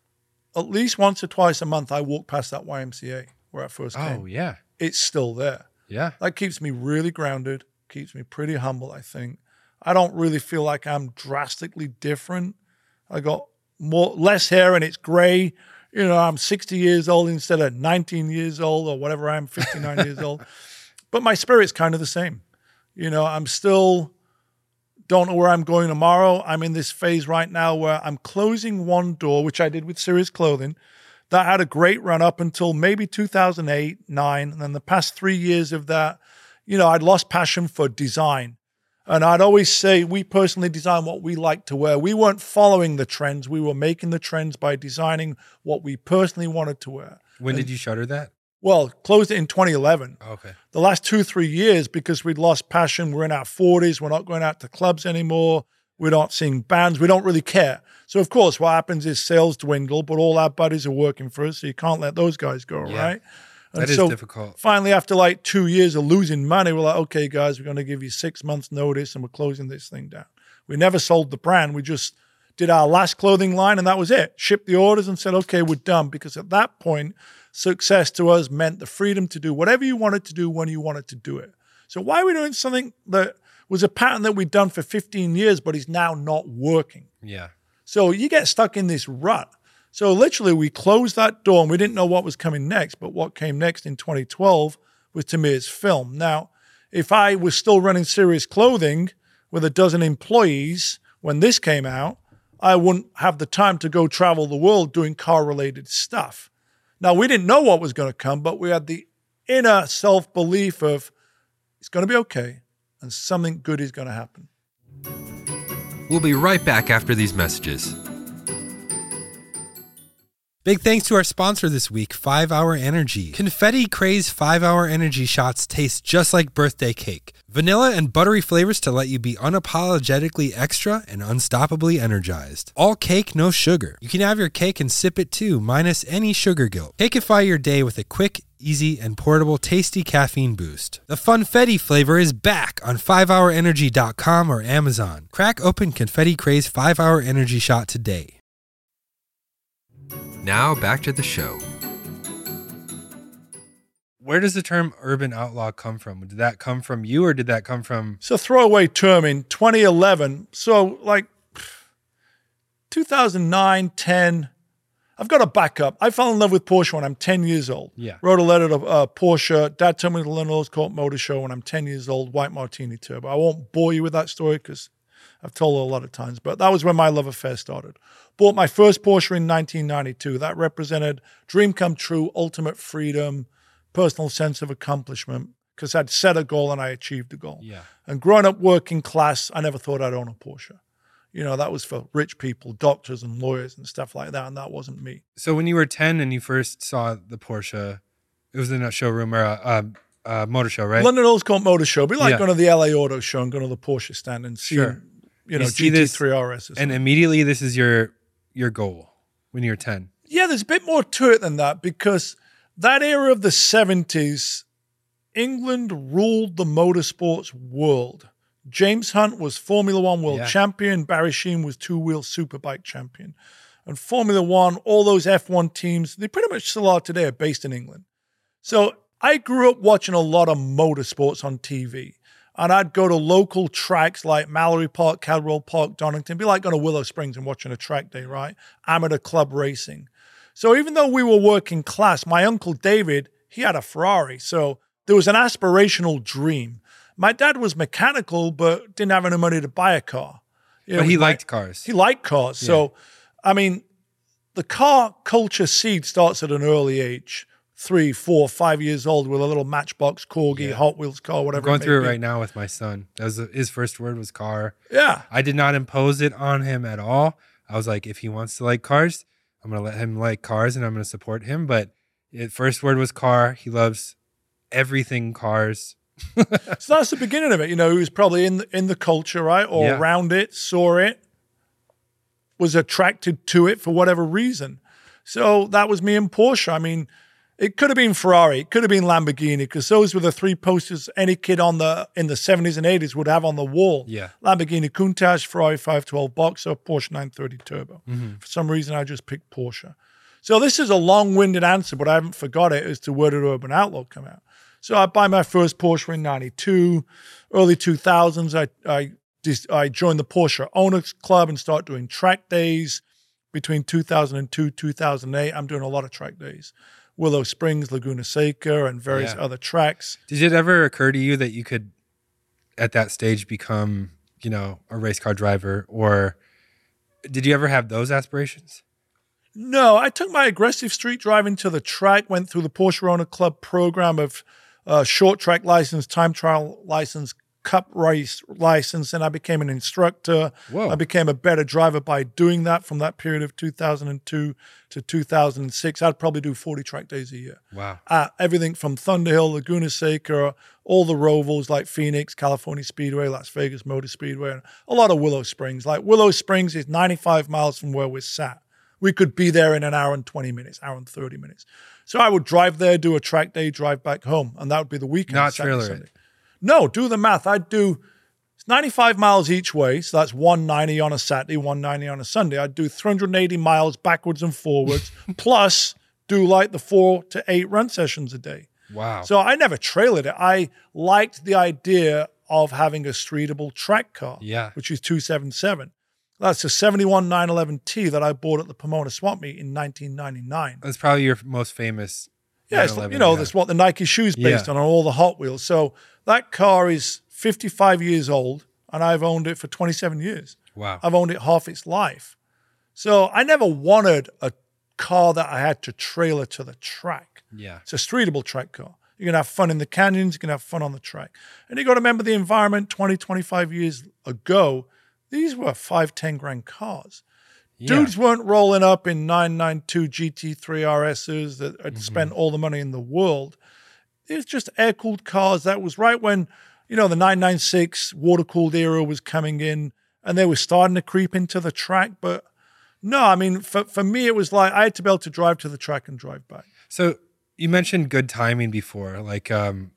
At least once or twice a month, I walk past that Y M C A where I first came. Oh, yeah. It's still there. Yeah. That keeps me really grounded, keeps me pretty humble, I think. I don't really feel like I'm drastically different. I got more less hair and it's gray. You know, I'm sixty years old instead of nineteen years old or whatever I am, fifty-nine years old. But my spirit's kind of the same. You know, I'm still... Don't know where I'm going tomorrow. I'm in this phase right now where I'm closing one door, which I did with Sirius Clothing. That had a great run up until maybe two thousand eight, nine. And then the past three years of that, you know, I'd lost passion for design. And I'd always say we personally design what we like to wear. We weren't following the trends. We were making the trends by designing what we personally wanted to wear. When and, did you shutter that? Well, closed it in twenty eleven. Okay. The last two, three years, because we'd lost passion, we're in our forties, we're not going out to clubs anymore, we're not seeing bands, we don't really care. So, of course, what happens is sales dwindle, but all our buddies are working for us, so you can't let those guys go, Yeah. right? And That is so difficult. Finally, after like two years of losing money, we're like, okay, guys, we're going to give you six months notice and we're closing this thing down. We never sold the brand. We just did our last clothing line and that was it. Shipped the orders and said, okay, we're done. Because at that point, success to us meant the freedom to do whatever you wanted to do when you wanted to do it. So why are we doing something that was a pattern that we'd done for fifteen years, but is now not working? Yeah. So you get stuck in this rut. So literally we closed that door and we didn't know what was coming next, but what came next in twenty twelve was Tamir's film. Now, if I was still running Sirius Clothing with a dozen employees when this came out, I wouldn't have the time to go travel the world doing car-related stuff. Now, we didn't know what was going to come, but we had the inner self-belief of it's going to be okay and something good is going to happen. We'll be right back after these messages. Big thanks to our sponsor this week, five hour Energy. Confetti Craze five hour Energy shots taste just like birthday cake. Vanilla and buttery flavors to let you be unapologetically extra and unstoppably energized. All cake, no sugar. You can have your cake and sip it too, minus any sugar guilt. Cakeify your day with a quick, easy, and portable tasty caffeine boost. The Funfetti flavor is back on five hour energy dot com or Amazon. Crack open Confetti Craze five hour Energy shot today. Now back to the show. Where does the term urban outlaw come from? Did that come from you or did that come from... It's a throwaway term in twenty eleven. So like two thousand nine, ten, I've got to back up. I fell in love with Porsche when I'm ten years old. Yeah. Wrote a letter to uh, Porsche. Dad took me to the London Court Motor Show when I'm ten years old, White Martini Turbo. I won't bore you with that story because I've told it a lot of times, but that was when my love affair started. Bought my first Porsche in nineteen ninety-two. That represented dream come true, ultimate freedom, personal sense of accomplishment because I'd set a goal and I achieved the goal. Yeah. And growing up working class, I never thought I'd own a Porsche. You know, that was for rich people, doctors and lawyers and stuff like that, and that wasn't me. So when you were ten and you first saw the Porsche, it was in a showroom or a, a, a motor show, right? London Olds Court Motor Show. It'd be like Yeah. going to the L A Auto Show and going to the Porsche stand and seeing, Sure. you know, You see G T this three R S. And immediately this is your your goal when you're ten. Yeah, there's a bit more to it than that because that era of the seventies, England ruled the motorsports world. James Hunt was Formula One world Yeah. champion. Barry Sheene was two-wheel superbike champion. And Formula One, all those F one teams, they pretty much still are today, are based in England. So I grew up watching a lot of motorsports on T V. And I'd go to local tracks like Mallory Park, Cadwell Park, Donington. It'd be like going to Willow Springs and watching a track day, right? Amateur club racing. So even though we were working class, my Uncle David, he had a Ferrari. So there was an aspirational dream. My dad was mechanical, but didn't have any money to buy a car. You know, But he my- liked cars. He liked cars. So, I mean, the car culture seed starts at an early age, three, four, five years old with a little Matchbox, Corgi, Yeah. Hot Wheels car, I'm whatever. going it may through it be. right now with my son. That was his first word was car. Yeah. I did not impose it on him at all. I was like, if he wants to like cars, I'm going to let him like cars and I'm going to support him. But his first word was car. He loves everything cars. So that's the beginning of it. You know, he was probably in the, in the culture, right? Or Yeah. around it, saw it, was attracted to it for whatever reason. So that was me and Porsche. I mean, it could have been Ferrari, it could have been Lamborghini, because those were the three posters any kid on the in the seventies and eighties would have on the wall. Yeah. Lamborghini Countach, Ferrari five twelve Boxer, Porsche nine thirty Turbo. Mm-hmm. For some reason, I just picked Porsche. So this is a long-winded answer, but I haven't forgot it as to where did Urban Outlaw come out. So I buy my first Porsche in ninety-two, early two thousands. I I just, I joined the Porsche Owners Club and start doing track days. Between two thousand two, two thousand eight, I'm doing a lot of track days. Willow Springs, Laguna Seca, and various Yeah. other tracks. Did it ever occur to you that you could, at that stage, become, you know, a race car driver? Or did you ever have those aspirations? No, I took my aggressive street driving to the track, went through the Porsche Owner Club program of uh, short track license, time trial license, cup race license, and I became an instructor. Whoa. I became a better driver by doing that from that period of two thousand two to two thousand six. I'd probably do forty track days a year. Wow. Uh, everything from Thunderhill, Laguna Seca, all the Rovals like Phoenix, California Speedway, Las Vegas Motor Speedway, and a lot of Willow Springs. Like Willow Springs is ninety-five miles from where we're sat. We could be there in an hour and twenty minutes, hour and thirty minutes. So I would drive there, do a track day, drive back home, and that would be the weekend. Not Saturday, trailer Sunday. it. No, do the math. I'd do it's ninety-five miles each way, so that's one ninety on a Saturday, one ninety on a Sunday. I'd do three hundred eighty miles backwards and forwards, plus do like the four to eight run sessions a day. Wow. So I never trailered it. I liked the idea of having a streetable track car, Yeah. which is two seventy-seven. That's a seventy-one nine eleven T that I bought at the Pomona Swap Meet in nineteen ninety-nine. That's probably your most famous. Yeah, it's, nine eleven, you know, yeah. that's what the Nike shoes based Yeah. on, on all the Hot Wheels. So that car is fifty-five years old, and I've owned it for twenty-seven years. Wow. I've owned it half its life. So I never wanted a car that I had to trailer to the track. Yeah. It's a streetable track car. You can have fun in the canyons, you can have fun on the track. And you got to remember the environment twenty, twenty-five years ago, these were five, ten grand cars. Yeah. Dudes weren't rolling up in nine ninety-two G T three R S's that had Mm-hmm. spent all the money in the world. It was just air-cooled cars. That was right when, you know, the nine ninety-six water-cooled era was coming in and they were starting to creep into the track. But no, I mean, for, for me, it was like I had to be able to drive to the track and drive back. So you mentioned good timing before, like um,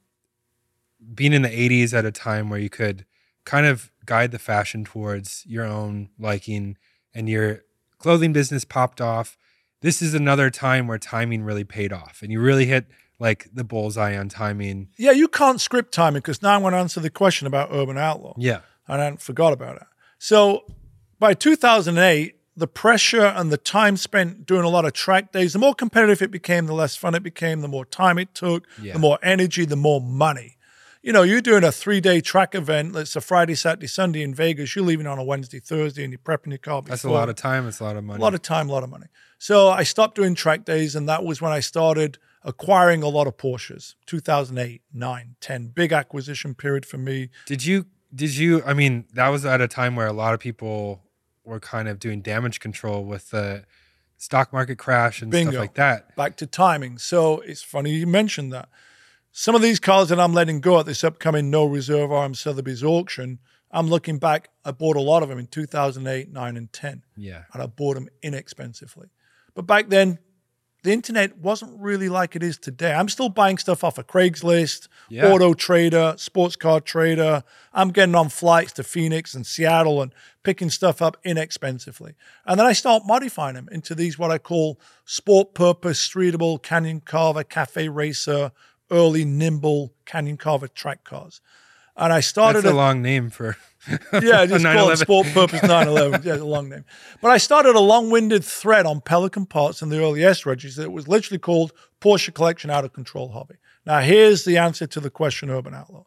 being in the eighties at a time where you could kind of guide the fashion towards your own liking and your clothing business popped off. This is another time where timing really paid off and you really hit like the bullseye on timing. Yeah, you can't script timing because now I'm going to answer the question about Urban Outlaw. Yeah. And I forgot about it. So by two thousand eight, the pressure and the time spent doing a lot of track days, the more competitive it became, the less fun it became, the more time it took, Yeah. the more energy, the more money. You know, you're doing a three-day track event. It's a Friday, Saturday, Sunday in Vegas. You're leaving on a Wednesday, Thursday, and you're prepping your car before. That's a lot of time. It's a lot of money. A lot of time, a lot of money. So I stopped doing track days, and that was when I started acquiring a lot of Porsches. two thousand eight, nine, ten, big acquisition period for me. Did you, did you, I mean, that was at a time where a lot of people were kind of doing damage control with the stock market crash and Bingo. stuff like that. Back to timing. So it's funny you mentioned that. Some of these cars that I'm letting go at this upcoming No Reserve Arms Sotheby's auction, I'm looking back, I bought a lot of them in two thousand eight, nine, and ten. Yeah. And I bought them inexpensively. But back then, the internet wasn't really like it is today. I'm still buying stuff off of Craigslist, Yeah. Auto Trader, Sports Car Trader. I'm getting on flights to Phoenix and Seattle and picking stuff up inexpensively. And then I start modifying them into these what I call sport purpose, streetable, Canyon Carver, Cafe Racer, early nimble Canyon Carver track cars. And I started That's a a- long name for yeah, a just call it nine eleven. Sport Purpose nine eleven. Yeah, it's a long name. But I started a long-winded thread on Pelican Parts in the early S-Regis that was literally called Porsche Collection Out of Control Hobby. Now, here's the answer to the question, Urban Outlaw.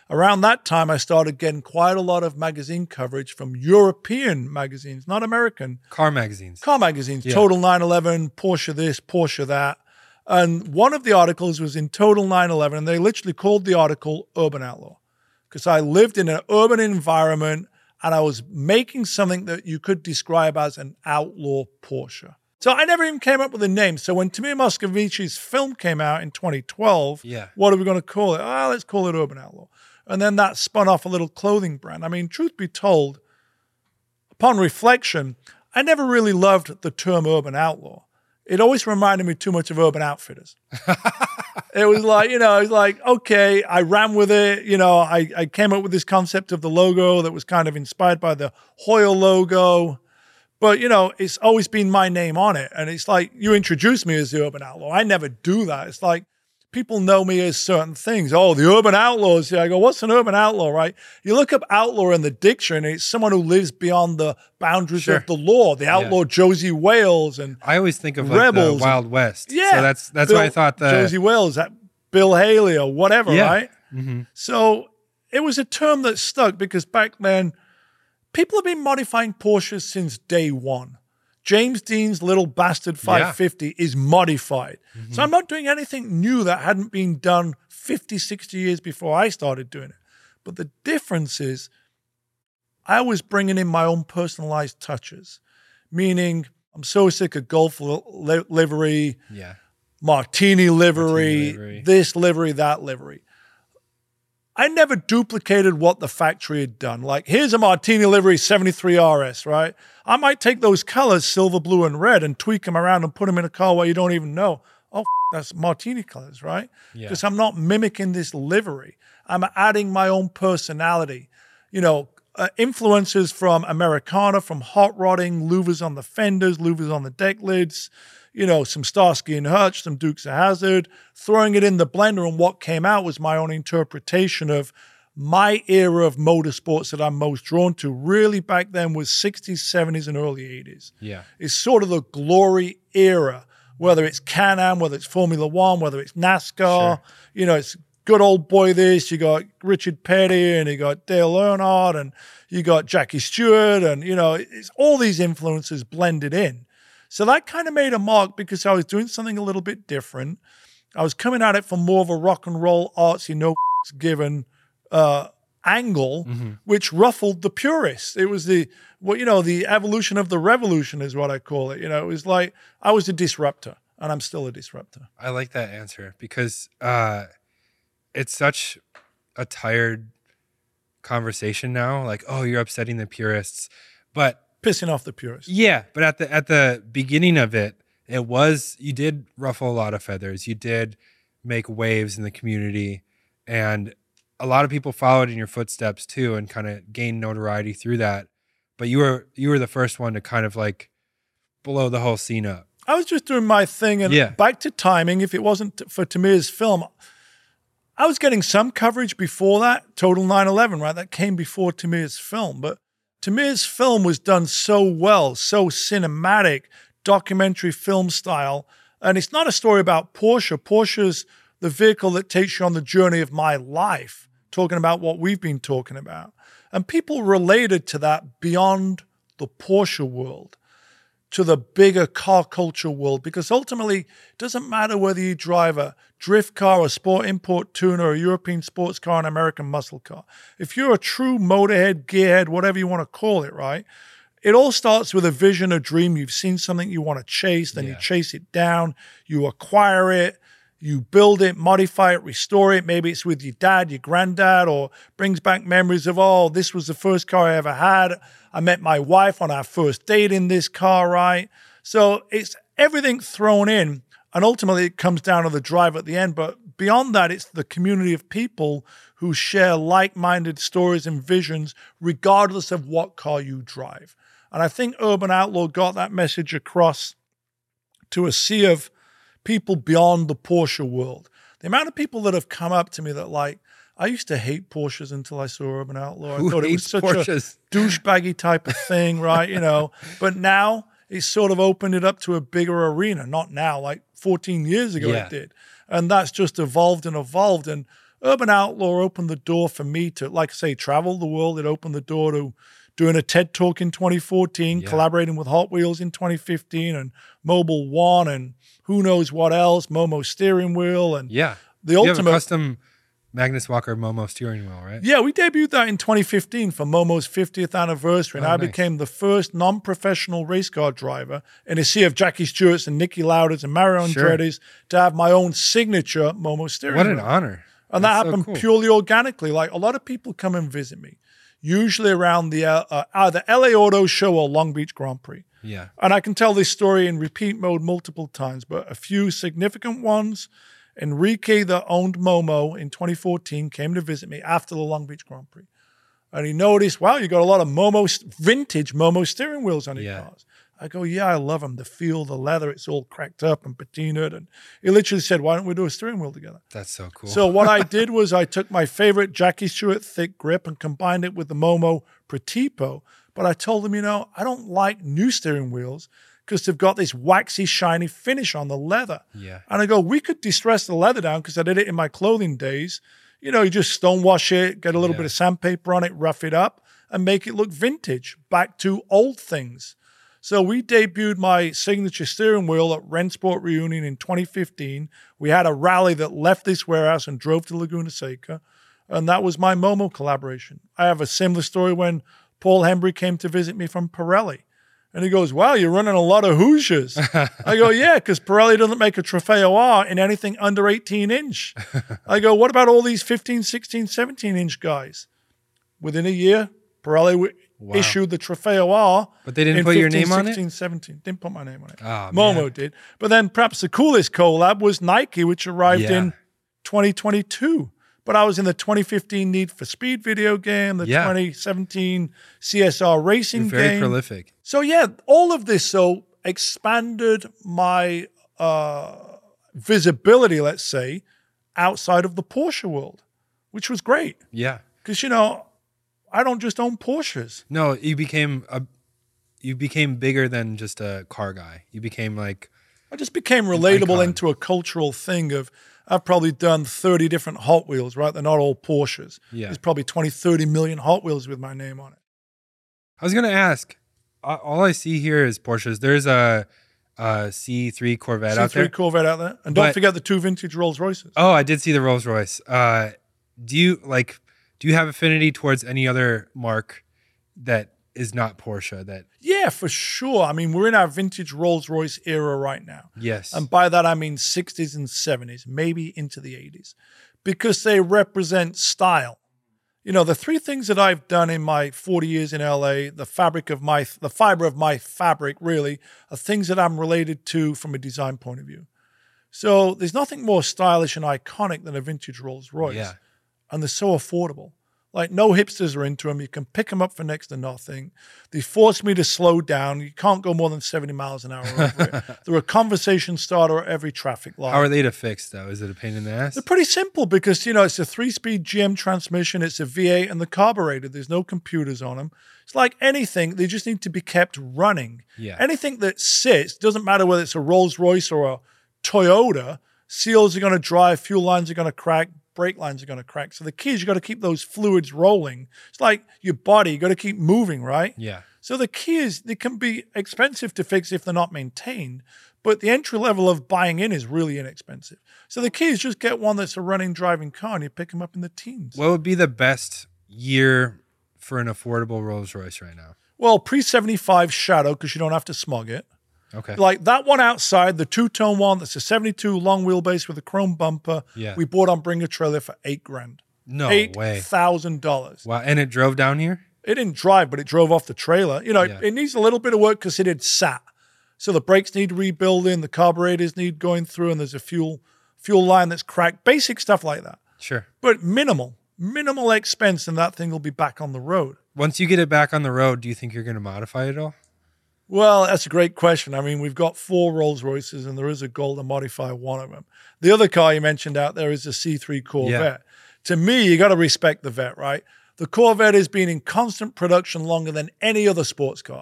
Around that time, I started getting quite a lot of magazine coverage from European magazines, not American. Car magazines. Car magazines, Yeah. Total nine eleven, Porsche this, Porsche that. And one of the articles was in Total nine eleven, and they literally called the article Urban Outlaw, because I lived in an urban environment and I was making something that you could describe as an outlaw Porsche. So I never even came up with a name. So when Tamir Moscovici's film came out in twenty twelve, Yeah. what are we going to call it? Ah, let's call it Urban Outlaw. And then that spun off a little clothing brand. I mean, truth be told, upon reflection, I never really loved the term Urban Outlaw. It always reminded me too much of Urban Outfitters. It was like, you know, it was like, okay, I ran with it. You know, I, I came up with this concept of the logo that was kind of inspired by the Hoyle logo. But, you know, it's always been my name on it. And it's like, you introduced me as the Urban Outlaw. I never do that. It's like, people know me as certain things. Oh, the Urban Outlaws. Yeah, I go, what's an Urban Outlaw, right? You look up outlaw in the dictionary, it's someone who lives beyond the boundaries Sure. of the law. The outlaw Yeah. Josie Wales and I always think of like Rebels the Wild West. yeah. So that's that's Bill- why I thought the Josie Wales, that Bill Haley or whatever, Yeah. right? Mm-hmm. So it was a term that stuck because back then, people have been modifying Porsches since day one. James Dean's little bastard five fifty is modified. Mm-hmm. So I'm not doing anything new that hadn't been done fifty, sixty years before I started doing it. But the difference is I was bringing in my own personalized touches, meaning I'm so sick of Gulf li- livery, Yeah. Martini livery, Martini livery. this livery, that livery. I never duplicated what the factory had done. Like, here's a Martini livery seventy-three R S, right? I might take those colors, silver, blue, and red, and tweak them around and put them in a car where you don't even know. Oh, f- that's Martini colors, right? Yeah. Because I'm not mimicking this livery. I'm adding my own personality. You know, uh, influences from Americana, from hot rodding, louvers on the fenders, louvers on the deck lids, you know, some Starsky and Hutch, some Dukes of Hazzard, throwing it in the blender, and what came out was my own interpretation of my era of motorsports that I'm most drawn to. Really back then was sixties, seventies, and early eighties. Yeah. It's sort of the glory era, whether it's Can-Am, whether it's Formula One, whether it's NASCAR, Sure. you know, it's good old boy this, you got Richard Petty, and you got Dale Earnhardt, and you got Jackie Stewart, and, you know, it's all these influences blended in. So that kind of made a mark because I was doing something a little bit different. I was coming at it from more of a rock and roll artsy, no f***s given uh, angle, Mm-hmm. which ruffled the purists. It was the, well, you know, the evolution of the revolution is what I call it. You know, it was like I was a disruptor, and I'm still a disruptor. I like that answer because uh, it's such a tired conversation now. Like, oh, you're upsetting the purists, but Pissing off the purists. yeah, but at the at the beginning of it, it was you did ruffle a lot of feathers. You did make waves in the community, and a lot of people followed in your footsteps too, and kind of gained notoriety through that. But you were you were the first one to kind of like blow the whole scene up. I was just doing my thing, and Yeah. back to timing. If it wasn't for Tamir's film, I was getting some coverage before that. Total nine eleven, right? That came before Tamir's film, but Tamir's film was done so well, so cinematic, documentary film style, and it's not a story about Porsche. Porsche's the vehicle that takes you on the journey of my life, talking about what we've been talking about, and people related to that beyond the Porsche world, to the bigger car culture world, because ultimately it doesn't matter whether you drive a drift car, a sport import tuner, a European sports car, an American muscle car. If you're a true motorhead, gearhead, whatever you want to call it, right? It all starts with a vision, a dream. You've seen something you want to chase, then you Yeah. chase it down, you acquire it, you build it, modify it, restore it. Maybe it's with your dad, your granddad, or brings back memories of, oh, this was the first car I ever had. I met my wife on our first date in this car, right? So it's everything thrown in, and ultimately it comes down to the drive at the end. But beyond that, it's the community of people who share like-minded stories and visions, regardless of what car you drive. And I think Urban Outlaw got that message across to a sea of people beyond the Porsche world. The amount of people that have come up to me that like, I used to hate Porsches until I saw Urban Outlaw. I Who thought it was hates such Porsches? a douchebaggy type of thing, right? You know, but now it's sort of opened it up to a bigger arena. Not now, like fourteen years ago Yeah. it did. And that's just evolved and evolved. And Urban Outlaw opened the door for me to, like I say, travel the world. It opened the door to doing a TED Talk in twenty fourteen, yeah. collaborating with Hot Wheels in twenty fifteen, and Mobile One, and who knows what else, Momo steering wheel, and yeah, the you ultimate have a custom Magnus Walker Momo steering wheel, right? Yeah, we debuted that in twenty fifteen for Momo's fiftieth anniversary, and oh, I nice. became the first non-professional race car driver in a sea of Jackie Stewart's and Nicky Lauda's and Mario Sure. Andretti's to have my own signature Momo steering What wheel. an honor. And That's that so happened cool. purely organically. Like, a lot of people come and visit me, usually around the uh, uh, either L A Auto Show or Long Beach Grand Prix. Yeah. And I can tell this story in repeat mode multiple times, but a few significant ones. Enrique, that owned Momo in twenty fourteen, came to visit me after the Long Beach Grand Prix. And he noticed, wow, you got a lot of Momo, vintage Momo steering wheels on your Yeah. cars. I go, yeah, I love them. The feel, the leather, it's all cracked up and patinaed. And he literally said, why don't we do a steering wheel together? That's so cool. So what I did was I took my favorite Jackie Stewart thick grip and combined it with the Momo Protipo. But I told him, you know, I don't like new steering wheels because they've got this waxy, shiny finish on the leather. Yeah. And I go, we could distress the leather down because I did it in my clothing days. You know, you just stonewash it, get a little Yeah. bit of sandpaper on it, rough it up, and make it look vintage, back to old things. So we debuted my signature steering wheel at Rennsport Reunion in twenty fifteen. We had a rally that left this warehouse and drove to Laguna Seca, and that was my Momo collaboration. I have a similar story when Paul Hembry came to visit me from Pirelli. And he goes, wow, you're running a lot of Hoosiers. I go, yeah, because Pirelli doesn't make a Trofeo R in anything under eighteen inch. I go, what about all these fifteen, sixteen, seventeen inch guys? Within a year, Pirelli w- Wow. issued the Trofeo R. But they didn't in put your fifteen, name on it? sixteen, seventeen. Didn't put my name on it. Oh, Momo man. did. But then perhaps the coolest collab was Nike, which arrived Yeah. in twenty twenty-two. But I was in the twenty fifteen Need for Speed video game, the Yeah. twenty seventeen C S R racing You're very game. prolific. So yeah, all of this so expanded my uh, visibility, let's say, outside of the Porsche world, which was great. Yeah. Because, you know, I don't just own Porsches. No, you became a you became bigger than just a car guy. You became like I just became relatable icon. into a cultural thing of, I've probably done thirty different Hot Wheels, right? They're not all Porsches. Yeah. There's probably twenty, thirty million Hot Wheels with my name on it. I was gonna ask. uh, All I see here is Porsches. There's a, a C three Corvette out C three there. Corvette out there. And don't But- forget the two vintage Rolls Royces. Oh, I did see the Rolls Royce. Uh, do you like? Do you have affinity towards any other mark that is not Porsche? That Yeah, for sure. I mean, we're in our vintage Rolls Royce era right now. yes, And by that, I mean sixties and seventies, maybe into the eighties, because they represent style. You know, the three things that I've done in my forty years in L A, the fabric of my, the fiber of my fabric really, are things that I'm related to from a design point of view. So there's nothing more stylish and iconic than a vintage Rolls Royce. Yeah. And they're so affordable. Like, no hipsters are into them. You can pick them up for next to nothing. They force me to slow down. You can't go more than seventy miles an hour over it. They're a conversation starter at every traffic light. how are they to fix though? Is it a pain in the ass? They're pretty simple because, you know, it's a three-speed G M transmission. It's a V eight and the carburetor. There's no computers on them. It's like anything. They just need to be kept running. Yeah. Anything that sits, doesn't matter whether it's a Rolls Royce or a Toyota, seals are going to dry, fuel lines are going to crack, brake lines are going to crack. So the key is you got to keep those fluids rolling. It's like your body. You got to keep moving, right? Yeah. So the key is they can be expensive to fix if they're not maintained, but the entry level of buying in is really inexpensive. So the key is just get one that's a running, driving car and you pick them up in the teens. What would be the best year for an affordable Rolls Royce right now? Well, pre seventy-five Shadow, because you don't have to smog it. Okay. Like that one outside, the two-tone one that's a seventy-two long wheelbase with a chrome bumper, Yeah. we bought on Bring a Trailer for eight grand. No eight way. thousand dollars. Wow. And it drove down here? It didn't drive, but it drove off the trailer. You know, Yeah. it, it needs a little bit of work because it had sat. So the brakes need rebuilding, the carburetors need going through, and there's a fuel fuel line that's cracked. Basic stuff like that. Sure. But minimal, minimal expense, and that thing will be back on the road. Once you get it back on the road, do you think you're going to modify it all? Well, that's a great question. I mean, we've got four Rolls Royces, and there is a goal to modify one of them. The other car you mentioned out there is a C three Corvette. To me, you got to respect the Vet, right? The Corvette has been in constant production longer than any other sports car.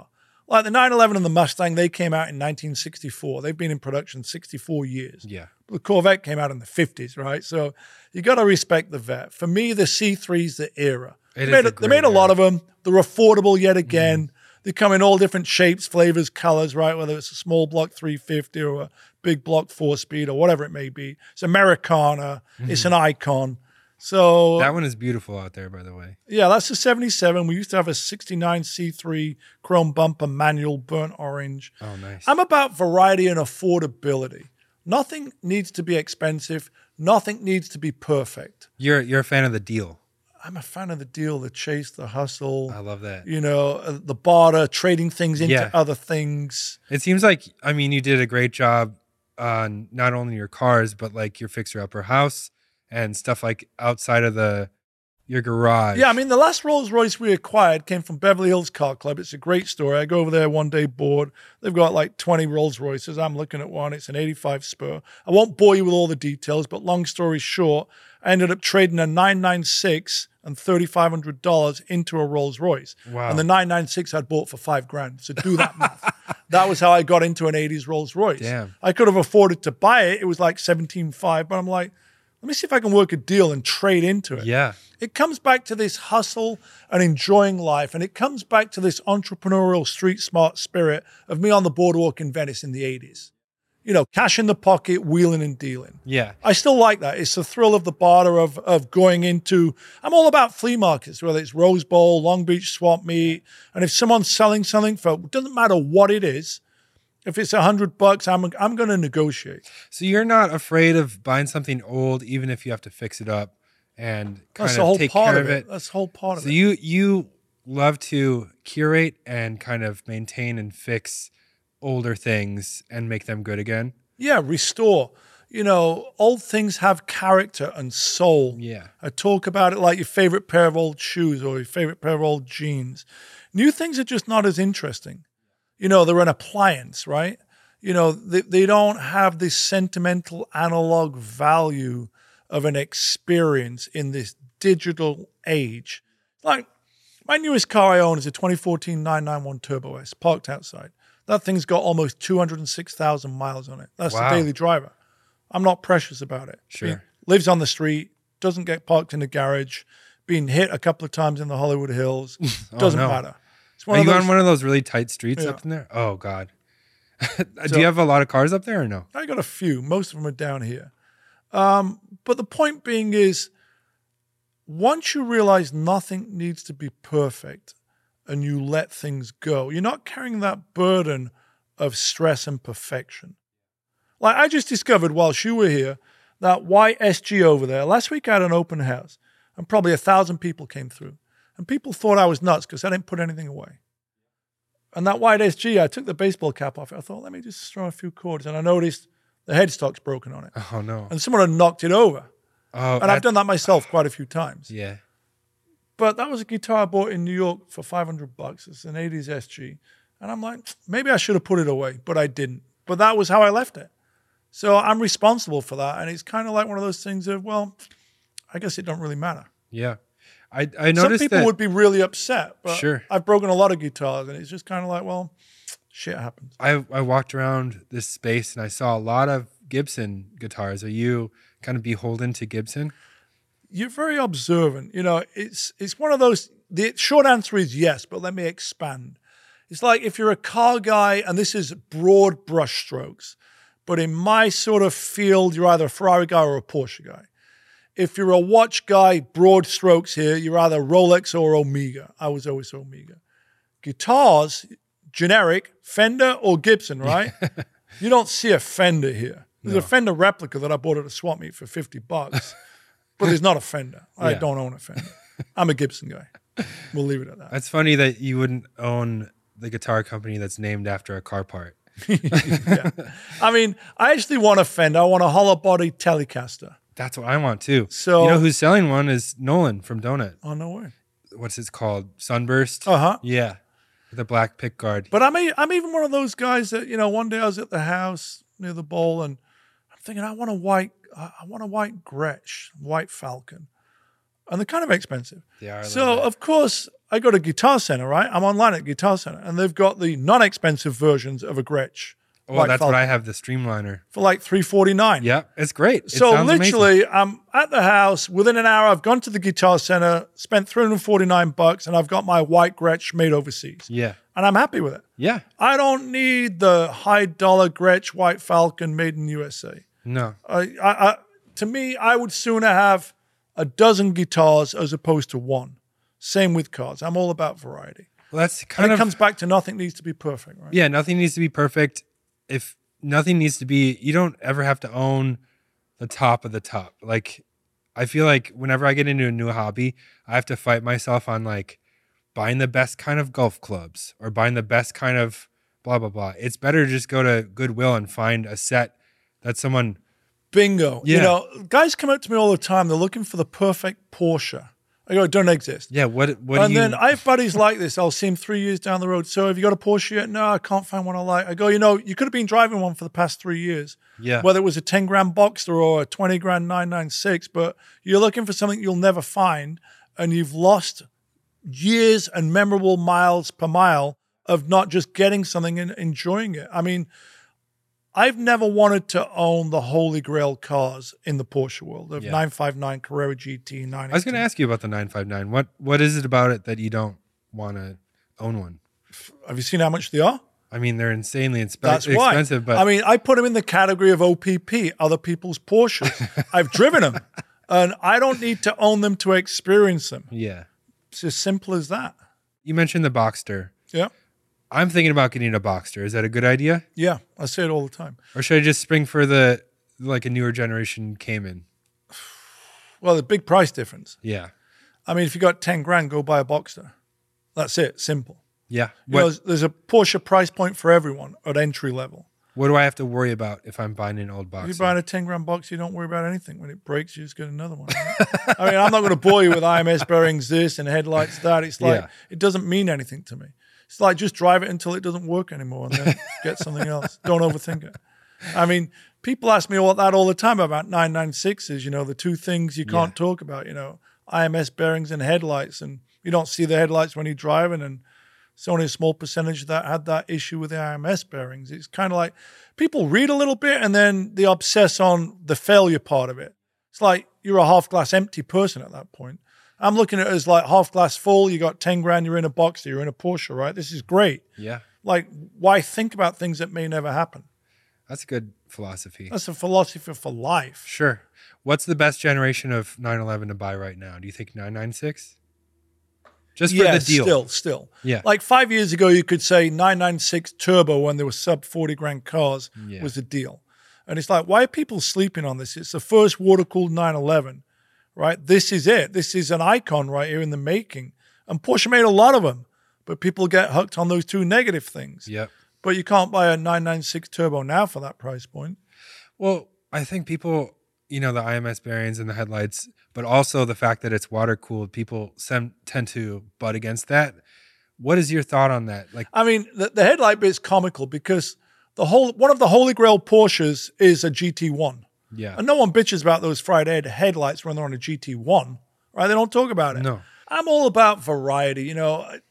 Like the nine eleven and the Mustang, they came out in nineteen sixty-four. They've been in production sixty-four years. Yeah. The Corvette came out in the fifties, right? So you got to respect the vet. For me, the C three is the era. It They is made, a a, they great made a lot era. of them. They're affordable yet again. They come in all different shapes, flavors, colors, right? Whether it's a small block three fifty or a big block four speed or whatever it may be. It's Americana. It's an icon. So That one is beautiful out there, by the way. yeah, that's a seventy-seven. We used to have a sixty-nine C three chrome bumper manual burnt orange. Oh, nice. I'm about variety and affordability. Nothing needs to be expensive. Nothing needs to be perfect. You're you're a fan of the deal. I'm a fan of the deal, the chase, the hustle. I love that. You know, uh, the barter, trading things into Yeah. other things. It seems like, I mean, you did a great job on not only your cars, but like your fixer-upper house and stuff like outside of the your garage. Yeah, I mean, the last Rolls Royce we acquired came from Beverly Hills Car Club. It's a great story. I go over there one day bored. They've got like twenty Rolls Royces. I'm looking at one. It's an eighty-five Spur. I won't bore you with all the details, but long story short, I ended up trading a nine ninety-six and thirty-five hundred dollars into a Rolls Royce. Wow. And the nine ninety-six I'd bought for five grand. So do that math. That was how I got into an eighties Rolls Royce. Damn. I could have afforded to buy it. It was like seventeen five, but I'm like, let me see if I can work a deal and trade into it. Yeah. It comes back to this hustle and enjoying life. And it comes back to this entrepreneurial street smart spirit of me on the boardwalk in Venice in the eighties. You know, cash in the pocket, wheeling and dealing. Yeah. I still like that. It's the thrill of the barter of of going into, I'm all about flea markets, whether it's Rose Bowl, Long Beach Swap Meet. And if someone's selling something for, it doesn't matter what it is, if it's a hundred bucks, I'm I'm going to negotiate. So you're not afraid of buying something old, even if you have to fix it up and kind That's of the whole take part care of of it. it. That's the whole part of So it. you you love to curate and kind of maintain and fix older things and make them good again. Yeah, restore. You know, old things have character and soul. Yeah. I talk about it like your favorite pair of old shoes or your favorite pair of old jeans. New things are just not as interesting. You know, they're an appliance, right? You know, they, they don't have this sentimental analog value of an experience in this digital age. Like, my newest car I own is a twenty fourteen nine ninety-one Turbo S, parked outside. That thing's got almost two hundred six thousand miles on it. That's Wow. the daily driver. I'm not precious about it. Sure. It lives on the street, doesn't get parked in the garage, being hit a couple of times in the Hollywood Hills. Doesn't no. matter. It's Are one of you those, on one of those really tight streets Yeah. up in there? Oh God. Do So- you have a lot of cars up there or no? I got a few. Most of them are down here. Um, but the point being is, once you realize nothing needs to be perfect and you let things go, you're not carrying that burden of stress and perfection. Like I just discovered whilst you were here, that white S G over there, last week I had an open house and probably a thousand people came through. And people thought I was nuts because I didn't put anything away. And that white S G, I took the baseball cap off. I thought, let me just throw a few cords. And I noticed the headstock's broken on it. Oh no. And someone had knocked it over. Oh, And I've done that myself quite a few times. Yeah. But that was a guitar I bought in New York for five hundred bucks. It's an eighties S G. And I'm like, maybe I should have put it away, but I didn't. But that was how I left it. So I'm responsible for that. And it's kind of like one of those things of, well, I guess it don't really matter. Yeah. I I Some noticed people that. would be really upset. But Sure. I've broken a lot of guitars, and it's just kind of like, well, shit happens. I I walked around this space and I saw a lot of Gibson guitars. Are you kind of beholden to Gibson? You're very observant. You know, it's it's one of those, the short answer is yes, but let me expand. It's like if you're a car guy, and this is broad brushstrokes, but in my sort of field, you're either a Ferrari guy or a Porsche guy. If you're a watch guy, broad strokes here, you're either Rolex or Omega. I was always Omega. Guitars, generic, Fender or Gibson, right? You don't see a Fender here. There's No. a Fender replica that I bought at a swap meet for fifty bucks, but there's not a Fender. I Yeah. don't own a Fender. I'm a Gibson guy. We'll leave it at that. That's funny that you wouldn't own the guitar company that's named after a car part. Yeah. I mean, I actually want a Fender. I want a hollow body Telecaster. That's what I want too. So- you know who's selling one is Nolan from Donut. Oh, no way. What's it called? Sunburst. Uh-huh. Yeah, the black pick guard. But I'm, a, I'm even one of those guys that, you know, one day I was at the house near the bowl and I'm thinking, I want a white, I I want a white Gretsch, white Falcon. and they're kind of expensive. They are a So, little bit. of course, I go to Guitar Center, right? I'm online at Guitar Center, and they've got the non-expensive versions of a Gretsch. Oh, like that's Falcon, what I have, the Streamliner. for like three forty-nine. Yeah, it's great. It So sounds amazing. literally, I'm at the house. Within an hour, I've gone to the Guitar Center, spent three hundred forty-nine bucks, and I've got my white Gretsch made overseas. Yeah. And I'm happy with it. Yeah. I don't need the high dollar Gretsch White Falcon made in U S A. No. I, I, I, to me, I would sooner have a dozen guitars as opposed to one. Same with cars. I'm all about variety. Well, that's And kind it of comes back to nothing needs to be perfect, right? yeah. Nothing needs to be perfect. If nothing needs to be, you don't ever have to own the top of the top. Like, I feel like whenever I get into a new hobby, I have to fight myself on like buying the best kind of golf clubs or buying the best kind of blah blah blah. It's better to just go to Goodwill and find a set that someone. Bingo. Yeah. You know, guys come up to me all the time. They're looking for the perfect Porsche. I go, it don't exist. Yeah. What? What And do you? then I have buddies like this. I'll see him three years down the road. So have you got a Porsche yet? No, I can't find one I like. I go, you know, you could have been driving one for the past three years. Yeah. Whether it was a ten grand Boxster or a twenty grand nine ninety-six, but you're looking for something you'll never find, and you've lost years and memorable miles per mile of not just getting something and enjoying it. I mean, I've never wanted to own the holy grail cars in the Porsche world of Yeah. nine fifty-nine, Carrera G T, nine eighteen. I was going to ask you about the nine fifty-nine. What What is it about it that you don't want to own one? Have you seen how much they are? I mean, they're insanely inspe- That's why. expensive, but I mean, I put them in the category of O P P, other people's Porsches. I've driven them, and I don't need to own them to experience them. yeah. It's as simple as that. You mentioned the Boxster. Yeah. I'm thinking about getting a Boxster. Is that a good idea? Yeah. I say it all the time. Or should I just spring for the, like a newer generation Cayman? Well, the big price difference. Yeah. I mean, if you got ten grand, go buy a Boxster. That's it. Simple. Yeah. You know, What, there's, there's a Porsche price point for everyone at entry level. what do I have to worry about if I'm buying an old Boxster? If you're buying a ten grand box, you don't worry about anything. When it breaks, you just get another one. Right? I mean, I'm not going to bore you with I M S bearings this and headlights that. It's like, Yeah. it doesn't mean anything to me. It's like, just drive it until it doesn't work anymore and then get something else. Don't overthink it. I mean, people ask me all that all the time about nine ninety-sixes, you know, the two things you can't Yeah. talk about, you know, I M S bearings and headlights. And you don't see the headlights when you're driving, and it's only a small percentage that had that issue with the I M S bearings. It's kind of like people read a little bit and then they obsess on the failure part of it. It's like you're a half glass empty person at that point. I'm looking at it as like half glass full. You got ten grand, you're in a Boxster, you're in a Porsche, right? This is great. Yeah. Like, why think about things that may never happen? That's a good philosophy. That's a philosophy for life. Sure. What's the best generation of nine eleven to buy right now? Do you think nine ninety-six? Just for Yeah, the deal. still, still. Yeah. Like five years ago, you could say nine ninety-six turbo when there were sub forty grand cars Yeah. was the deal. And it's like, why are people sleeping on this? It's the first water-cooled nine eleven, right? This is it. This is an icon right here in the making. And Porsche made a lot of them, but people get hooked on those two negative things. Yep. But you can't buy a nine ninety-six turbo now for that price point. Well, I think people, you know, the I M S bearings and the headlights, but also the fact that it's water cooled, people sem- tend to butt against that. What is your thought on that? Like, I mean, the, the headlight bit's comical because the whole one of the holy grail Porsches is a G T one. yeah, And no one bitches about those fried head headlights when they're on a G T one, right? They don't talk about it. no, I'm all about variety. You know, I,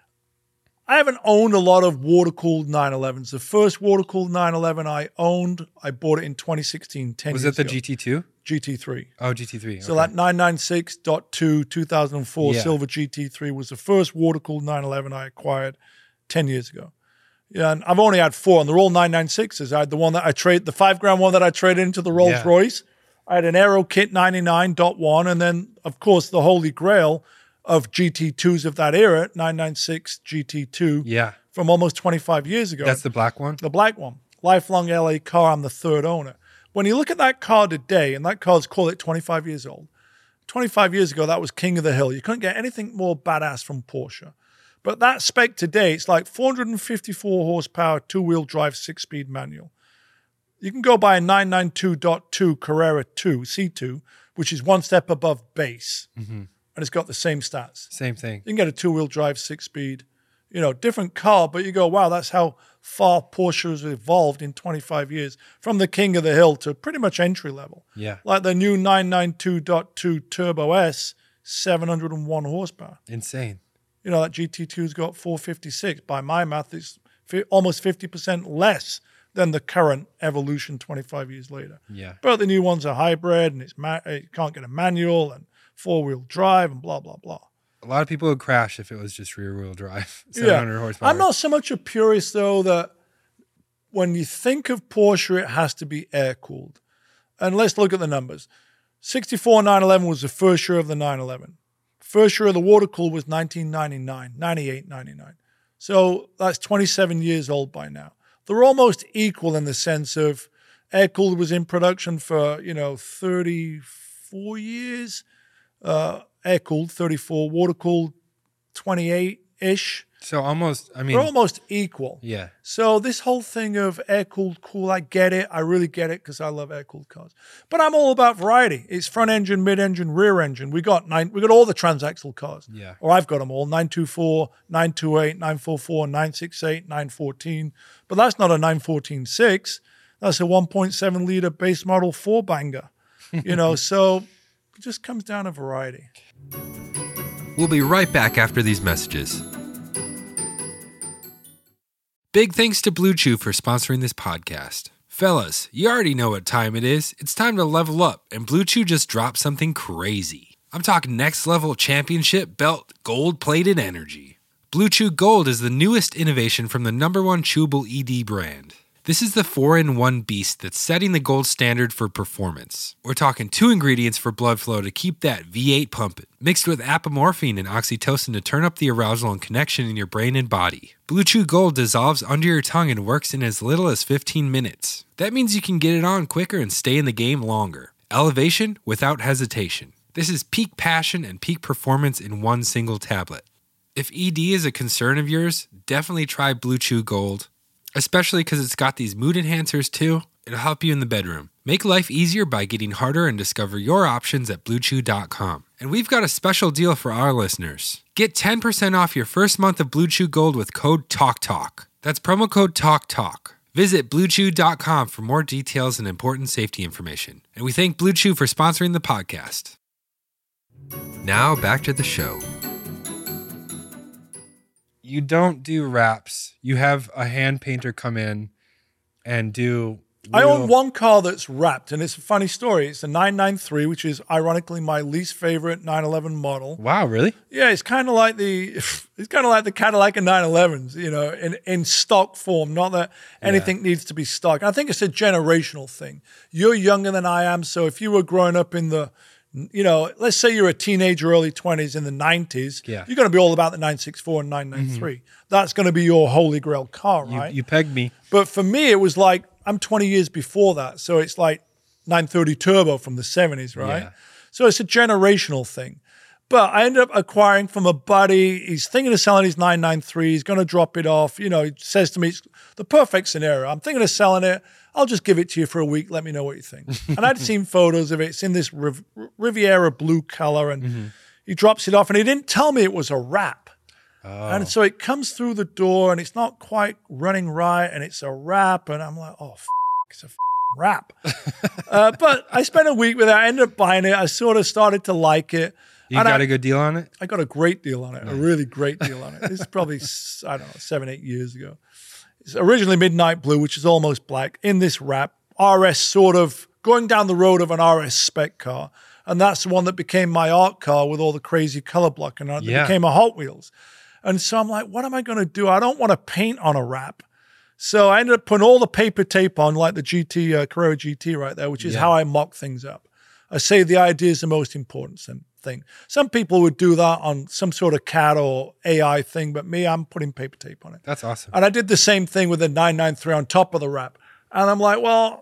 I haven't owned a lot of water-cooled nine elevens. The first water-cooled nine eleven I owned, I bought it in twenty sixteen, ten was years it the ago. G T two? G T three. Oh, G T three. So that nine ninety-six point two two thousand four Yeah. silver G T three was the first water-cooled nine eleven I acquired ten years ago. Yeah, and I've only had four, and they're all nine ninety-sixes. I had the one that I trade, the five grand one that I traded into the Rolls Yeah. Royce. I had an Aero Kit ninety-nine point one, and then, of course, the holy grail of G T twos of that era, nine ninety-six G T two Yeah, from almost twenty-five years ago. that's the black one. The black one. Lifelong L A car. I'm the third owner. When you look at that car today, and that car's, call it twenty-five years old. twenty-five years ago, that was king of the hill. You couldn't get anything more badass from Porsche. But that spec today, it's like four hundred fifty-four horsepower, two-wheel drive, six-speed manual. You can go buy a nine ninety-two point two Carrera two, C two, which is one step above base. Mm-hmm. And it's got the same stats. Same thing. You can get a two-wheel drive, six-speed, you know, different car, but you go, wow, that's how far Porsche has evolved in twenty-five years, from the king of the hill to pretty much entry level. Yeah, Like the new nine ninety-two point two Turbo S, seven hundred one horsepower. Insane. You know, that G T two's got four fifty-six. By my math, it's fi- almost fifty percent less than the current Evolution twenty-five years later. Yeah. But the new ones are hybrid, and it's ma- it can't get a manual and four-wheel drive and blah, blah, blah. A lot of people would crash if it was just rear-wheel drive, seven hundred Yeah. horsepower. I'm not so much a purist, though, that when you think of Porsche, it has to be air-cooled. And let's look at the numbers. sixty-four nine eleven was the first year of the nine eleven. First year of the water cool was nineteen ninety-nine, ninety-eight, ninety-nine. So that's twenty-seven years old by now. They're almost equal in the sense of air-cooled was in production for, you know, thirty-four years. Uh, air-cooled, thirty-four. Water-cooled, twenty-eight-ish. So almost, I mean. They're almost equal. Yeah. So this whole thing of air-cooled, cool, I get it. I really get it because I love air-cooled cars. But I'm all about variety. It's front engine, mid-engine, rear engine. We got nine. We got all the transaxle cars. Yeah. Or I've got them all: nine twenty-four, nine twenty-eight, nine forty-four, nine sixty-eight, nine fourteen. But that's not a nine fourteen six. That's a one point seven liter base model four banger. You know, so it just comes down to variety. We'll be right back after these messages. Big thanks to Blue Chew for sponsoring this podcast. Fellas, you already know what time it is. It's time to level up, and Blue Chew just dropped something crazy. I'm talking next level championship belt gold-plated energy. Blue Chew Gold is the newest innovation from the number one chewable E D brand. This is the four in one beast that's setting the gold standard for performance. We're talking two ingredients for blood flow to keep that V eight pumping, mixed with apomorphine and oxytocin to turn up the arousal and connection in your brain and body. Blue Chew Gold dissolves under your tongue and works in as little as fifteen minutes. That means you can get it on quicker and stay in the game longer. Elevation without hesitation. This is peak passion and peak performance in one single tablet. If E D is a concern of yours, definitely try Blue Chew Gold. Especially because it's got these mood enhancers too. It'll help you in the bedroom. Make life easier by getting harder and discover your options at blue chew dot com. And we've got a special deal for our listeners. Get ten percent off your first month of Blue Chew Gold with code TALKTALK. That's promo code TALKTALK. Visit blue chew dot com for more details and important safety information. And we thank Blue Chew for sponsoring the podcast. Now back to the show. You don't do wraps. You have a hand painter come in and do. I real- own one car that's wrapped, and it's a funny story. It's a nine ninety-three, which is ironically my least favorite nine eleven model. Wow, really? Yeah, it's kind of like the it's kind of like the Cadillac of nine elevens, you know, in, in stock form. Not that anything Yeah. needs to be stock. I think it's a generational thing. You're younger than I am, so if you were growing up in the, you know, let's say you're a teenager, early twenties in the nineties, Yeah. you're going to be all about the nine sixty-four and nine ninety-three. Mm-hmm. That's going to be your holy grail car, You, right? you pegged me. But for me, it was like, I'm twenty years before that. So it's like nine thirty Turbo from the seventies, right? Yeah. So it's a generational thing. But I ended up acquiring from a buddy. He's thinking of selling his nine ninety-three. He's going to drop it off. You know, he says to me, it's the perfect scenario. I'm thinking of selling it. I'll just give it to you for a week. Let me know what you think. And I'd seen photos of it. It's in this Riv- Riviera blue color. And mm-hmm. he drops it off. And he didn't tell me it was a wrap. Oh. And so it comes through the door and it's not quite running right. And it's a wrap. And I'm like, oh, f- it's a f- wrap. uh, but I spent a week with it. I ended up buying it. I sort of started to like it. You and got I, a good deal on it? I got a great deal on it. Nice. A really great deal on it. This is probably, I don't know, seven, eight years ago. It's originally Midnight Blue, which is almost black, in this wrap. R S sort of going down the road of an R S spec car. And that's the one that became my art car with all the crazy color block. And it Yeah. became a Hot Wheels. And so I'm like, what am I going to do? I don't want to paint on a wrap. So I ended up putting all the paper tape on, like the G T, uh, Carrera G T right there, which is Yeah. how I mock things up. I say the idea is the most important thing. Some people would do that on some sort of C A D or A I thing, but me, I'm putting paper tape on it. That's awesome. And I did the same thing with the nine ninety-three on top of the wrap. And I'm like, well,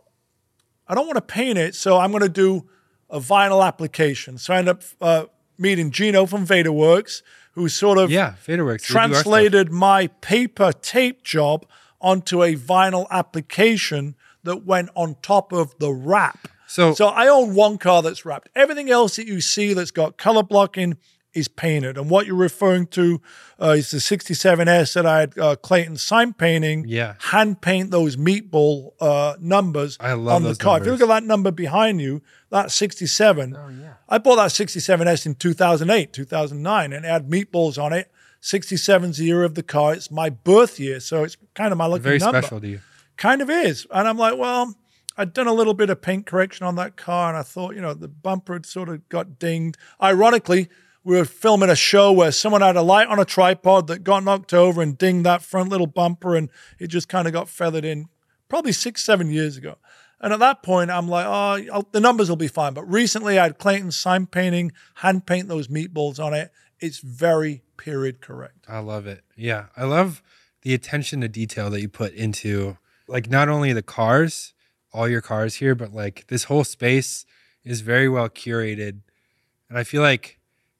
I don't want to paint it, so I'm going to do a vinyl application. So I ended up uh, meeting Gino from VaderWorks, who sort of Yeah, VaderWorks. translated my paper tape job onto a vinyl application that went on top of the wrap. So, So I own one car that's wrapped. Everything else that you see that's got color blocking is painted. And what you're referring to uh, is the sixty-seven S that I had uh, Clayton sign painting, Yeah. hand paint those meatball uh, numbers I love on the those car. If you numbers. look at that number behind you, that's sixty-seven. Oh, yeah. I bought that sixty-seven S in two thousand eight, two thousand nine, and it had meatballs on it. sixty-seven's the year of the car. It's my birth year, so it's kind of my lucky Very number. special to you. Kind of is. And I'm like, well, I'd done a little bit of paint correction on that car, and I thought, you know, the bumper had sort of got dinged. Ironically, we were filming a show where someone had a light on a tripod that got knocked over and dinged that front little bumper, and it just kind of got feathered in probably six, seven years ago. And at that point, I'm like, oh, I'll, the numbers will be fine. But recently, I had Clayton sign painting, hand paint those meatballs on it. It's very period correct. I love it. Yeah. I love the attention to detail that you put into, like, not only the cars, all your cars here, but like this whole space is very well curated. And I feel like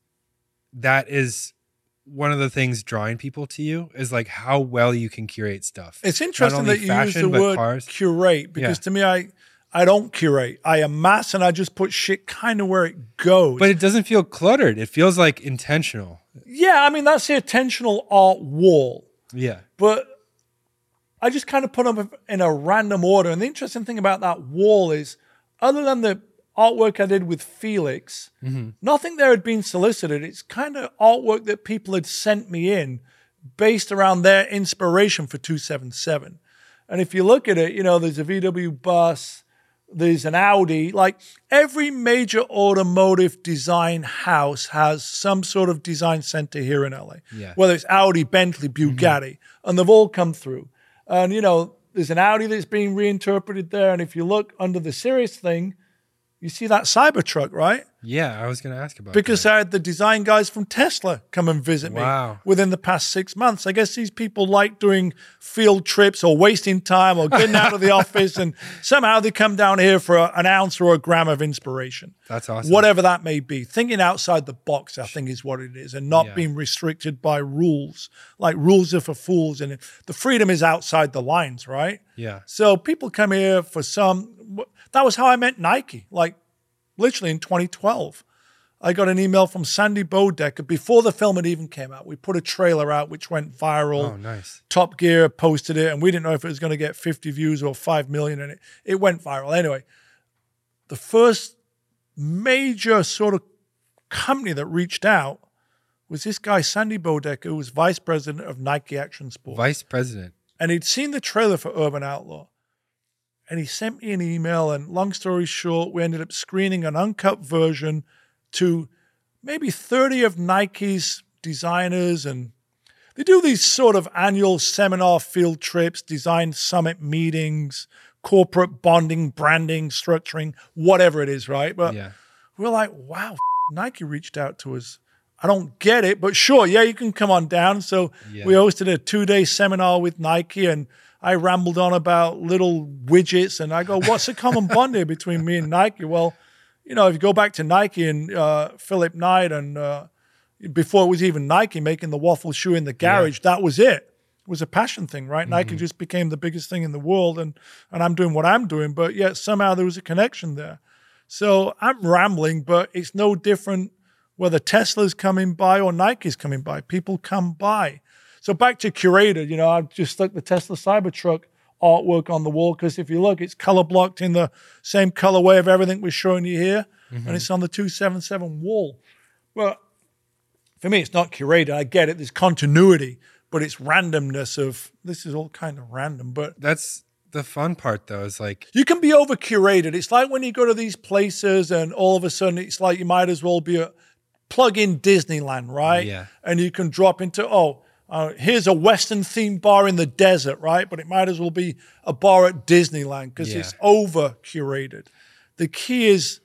that is one of the things drawing people to you, is like how well you can curate stuff. It's Not interesting only that you fashion, use the but word cars. curate, because Yeah. to me, I I don't curate. I amass and I just put shit kind of where it goes. But it doesn't feel cluttered. It feels like intentional. yeah, I mean, that's the intentional art wall. Yeah. But I just kind of put them in a random order. And the interesting thing about that wall is, other than the artwork I did with Felix, Mm-hmm. nothing there had been solicited. It's kind of artwork that people had sent me in based around their inspiration for two seventy-seven. And if you look at it, you know, there's a V W bus, there's an Audi. Like every major automotive design house has some sort of design center here in L A. Yeah. Whether it's Audi, Bentley, Bugatti, and they've all come through. And, you know, there's an Audi that's being reinterpreted there. And if you look under the Sirius thing, you see that Cybertruck, right? Yeah. I was going to ask about Because that. I had the design guys from Tesla come and visit me Wow. within the past six months. I guess these people like doing field trips or wasting time or getting out of the office, and somehow they come down here for a, an ounce or a gram of inspiration. That's awesome. Whatever that may be. Thinking outside the box, I think, is what it is, and not Yeah. being restricted by rules. Like rules are for fools, and the freedom is outside the lines, right? Yeah. So people come here for some. That was how I met Nike. Like literally in twenty twelve, I got an email from Sandy Bodecker before the film had even came out. We put a trailer out which went viral. Oh, nice. Top Gear posted it, and we didn't know if it was going to get fifty views or five million, and it, it went viral. Anyway, the first major sort of company that reached out was this guy, Sandy Bodecker, who was vice president of Nike Action Sports. Vice president. And he'd seen the trailer for Urban Outlaw. And he sent me an email, and long story short, we ended up screening an uncut version to maybe thirty of Nike's designers. And they do these sort of annual seminar field trips, design summit meetings, corporate bonding, branding, structuring, whatever it is, right? But Yeah. we're like, wow, Nike reached out to us. I don't get it, but sure, yeah, you can come on down. So Yeah. we hosted a two-day seminar with Nike, and I rambled on about little widgets, and I go, what's the common bond here between me and Nike? Well, you know, if you go back to Nike and uh, Philip Knight, and uh, before it was even Nike making the waffle shoe in the garage, that was it. It was a passion thing, right? Mm-hmm. Nike just became the biggest thing in the world, and and I'm doing what I'm doing, but yet somehow there was a connection there. So I'm rambling, but it's no different whether Tesla's coming by or Nike's coming by. People come by. So back to curated, you know, I've just stuck the Tesla Cybertruck artwork on the wall, because if you look, it's color blocked in the same colorway of everything we're showing you here, mm-hmm. and it's on the two seventy-seven wall. Well, for me, it's not curated. I get it. There's continuity, but it's randomness of, this is all kind of random, but That's the fun part, though, is like, you can be over curated. It's like when you go to these places and all of a sudden it's like you might as well be a plug in Disneyland, right? Yeah. And you can drop into, oh, uh, here's a Western themed bar in the desert, right? But it might as well be a bar at Disneyland because Yeah. it's over curated. The key is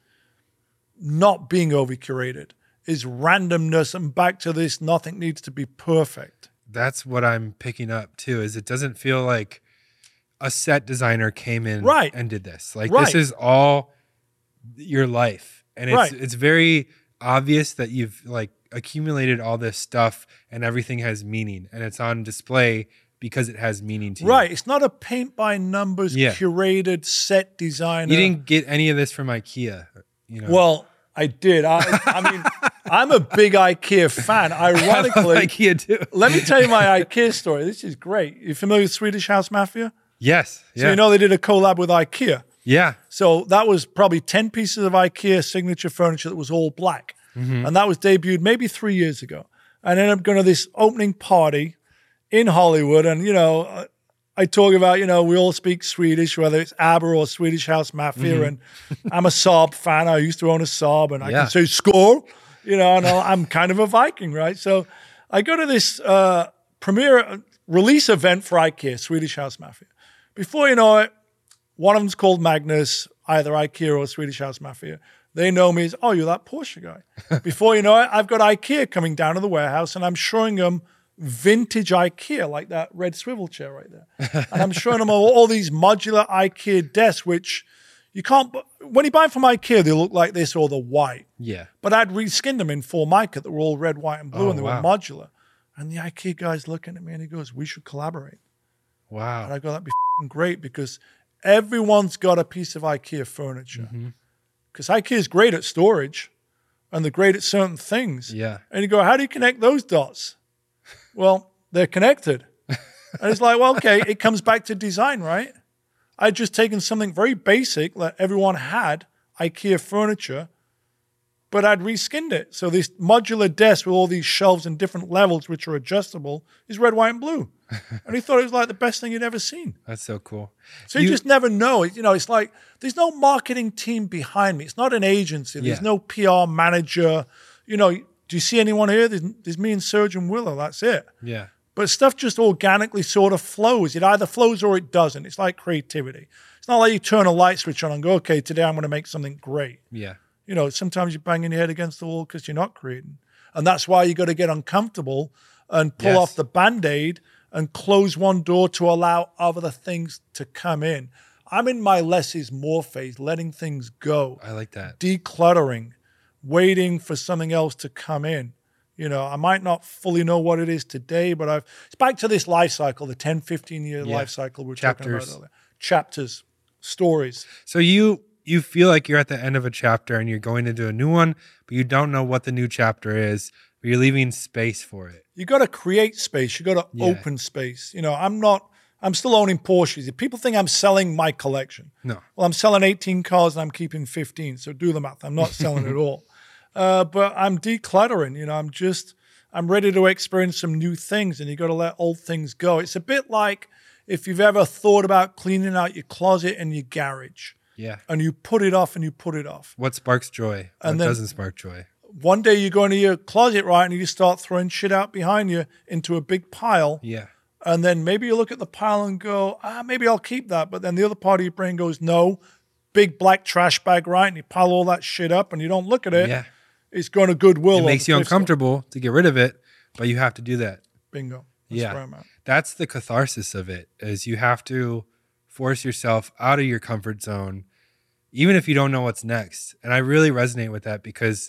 not being over curated, is randomness, and back to this, nothing needs to be perfect. that's what I'm picking up too, is it doesn't feel like a set designer came in Right. and did this. Like Right. this is all your life. And it's Right. it's very obvious that you've like accumulated all this stuff and everything has meaning, and it's on display because it has meaning to you. Right. It's not a paint by numbers, Yeah. curated set designer. You didn't get any of this from IKEA, you know. Well, I did. I, I mean, I'm a big IKEA fan. Ironically, IKEA too. Let me tell you my IKEA story. This is great. You familiar with Swedish House Mafia? Yes. Yeah. So you know they did a collab with IKEA. Yeah. So that was probably ten pieces of IKEA signature furniture that was all black. Mm-hmm. And that was debuted maybe three years ago. I ended up going to this opening party in Hollywood. And, you know, I talk about, you know, we all speak Swedish, whether it's ABBA or Swedish House Mafia. Mm-hmm. And I'm a Saab fan. I used to own a Saab, and I yeah. can say score, you know, and I'm kind of a Viking, right? So I go to this uh, premiere release event for IKEA, Swedish House Mafia. Before you know it, one of them's called Magnus, either IKEA or Swedish House Mafia. They know me as, oh, you're that Porsche guy. Before you know it, I've got IKEA coming down to the warehouse, and I'm showing them vintage IKEA, like that red swivel chair right there. And I'm showing them all, all these modular IKEA desks, which you can't, when you buy them from IKEA, they look like this or the white. Yeah. But I'd reskinned them in Formica that were all red, white, and blue, oh, and they wow. were modular. And the IKEA guy's looking at me and he goes, we should collaborate. Wow. And I go, that'd be f***ing great, because everyone's got a piece of IKEA furniture. Because mm-hmm. IKEA is great at storage and they're great at certain things. Yeah. And you go, how do you connect those dots? Well, they're connected. And it's like, well, okay, it comes back to design, right? I'd just taken something very basic that everyone had, IKEA furniture, but I'd reskinned it. So this modular desk with all these shelves and different levels, which are adjustable, is red, white, and blue. And he thought it was like the best thing he'd ever seen. That's so cool. So you, you just never know. You know, it's like there's no marketing team behind me. It's not an agency. There's yeah. no P R manager. You know, do you see anyone here? There's, there's me and Serge and Willow. That's it. Yeah. But stuff just organically sort of flows. It either flows or it doesn't. It's like creativity. It's not like you turn a light switch on and go, okay, today I'm going to make something great. Yeah. You know, sometimes you're banging your head against the wall because you're not creating. And that's why you got to get uncomfortable and pull yes. off the Band-Aid and close one door to allow other things to come in. I'm in my less is more phase, letting things go. I like that. Decluttering, waiting for something else to come in. You know, I might not fully know what it is today, but I've, it's back to this life cycle, the ten, fifteen year yeah. life cycle we're Chapters. talking about earlier. Chapters, stories. So you you feel like you're at the end of a chapter and you're going into a new one, but you don't know what the new chapter is, but you're leaving space for it. You got to create space. You got to yeah. open space. You know, I'm not, I'm still owning Porsches. If people think I'm selling my collection. No. Well, I'm selling eighteen cars and I'm keeping fifteen. So do the math. I'm not selling it all. Uh, but I'm decluttering. You know, I'm just, I'm ready to experience some new things, and you got to let old things go. It's a bit like if you've ever thought about cleaning out your closet and your garage. Yeah. And you put it off and you put it off. What sparks joy? And what then, doesn't spark joy? One day you go into your closet, right, and you start throwing shit out behind you into a big pile. Yeah. And then maybe you look at the pile and go, ah, maybe I'll keep that. But then the other part of your brain goes, no, big black trash bag, right? And you pile all that shit up and you don't look at it. Yeah. It's going to Goodwill. It makes you uncomfortable to get rid of it, but you have to do that. Bingo. That's yeah. where I'm at. That's the catharsis of it, is you have to force yourself out of your comfort zone, even if you don't know what's next. And I really resonate with that because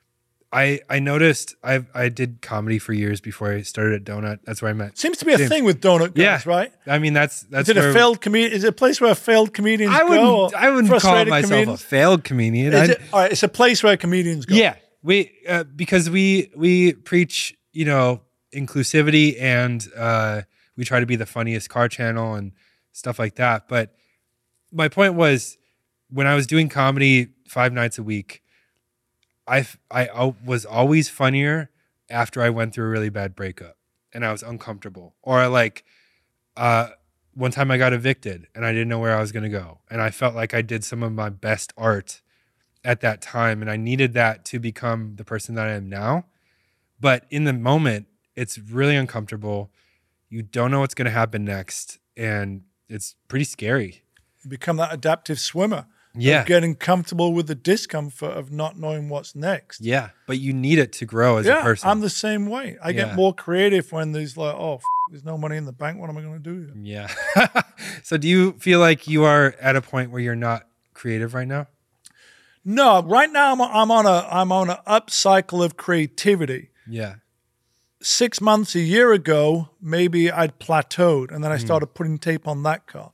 I I noticed I I did comedy for years before I started at Donut. That's where I met. Seems to be a James. thing with Donut guys, yeah. right? I mean, that's that's. Is it where, a failed comedian? Is it a place where failed comedians I wouldn't, go? I wouldn't call myself comedians? a failed comedian. Is it, all right, it's a place where comedians go. Yeah, we uh, because we we preach, you know, inclusivity, and uh, we try to be the funniest car channel and stuff like that. But my point was, when I was doing comedy five nights a week, I, I was always funnier after I went through a really bad breakup and I was uncomfortable. Or like uh, one time I got evicted and I didn't know where I was going to go. And I felt like I did some of my best art at that time. And I needed that to become the person that I am now. But in the moment, it's really uncomfortable. You don't know what's going to happen next. And it's pretty scary. You become that adaptive swimmer. Yeah. Getting comfortable with the discomfort of not knowing what's next. Yeah. But you need it to grow as yeah, a person. I'm the same way. I yeah. get more creative when there's like, oh, f- there's no money in the bank. What am I going to do? Yeah. So do you feel like you are at a point where you're not creative right now? No, right now I'm, I'm on a I'm on an up cycle of creativity. Yeah. Six months, a year ago, maybe I'd plateaued and then I started mm. putting tape on that car.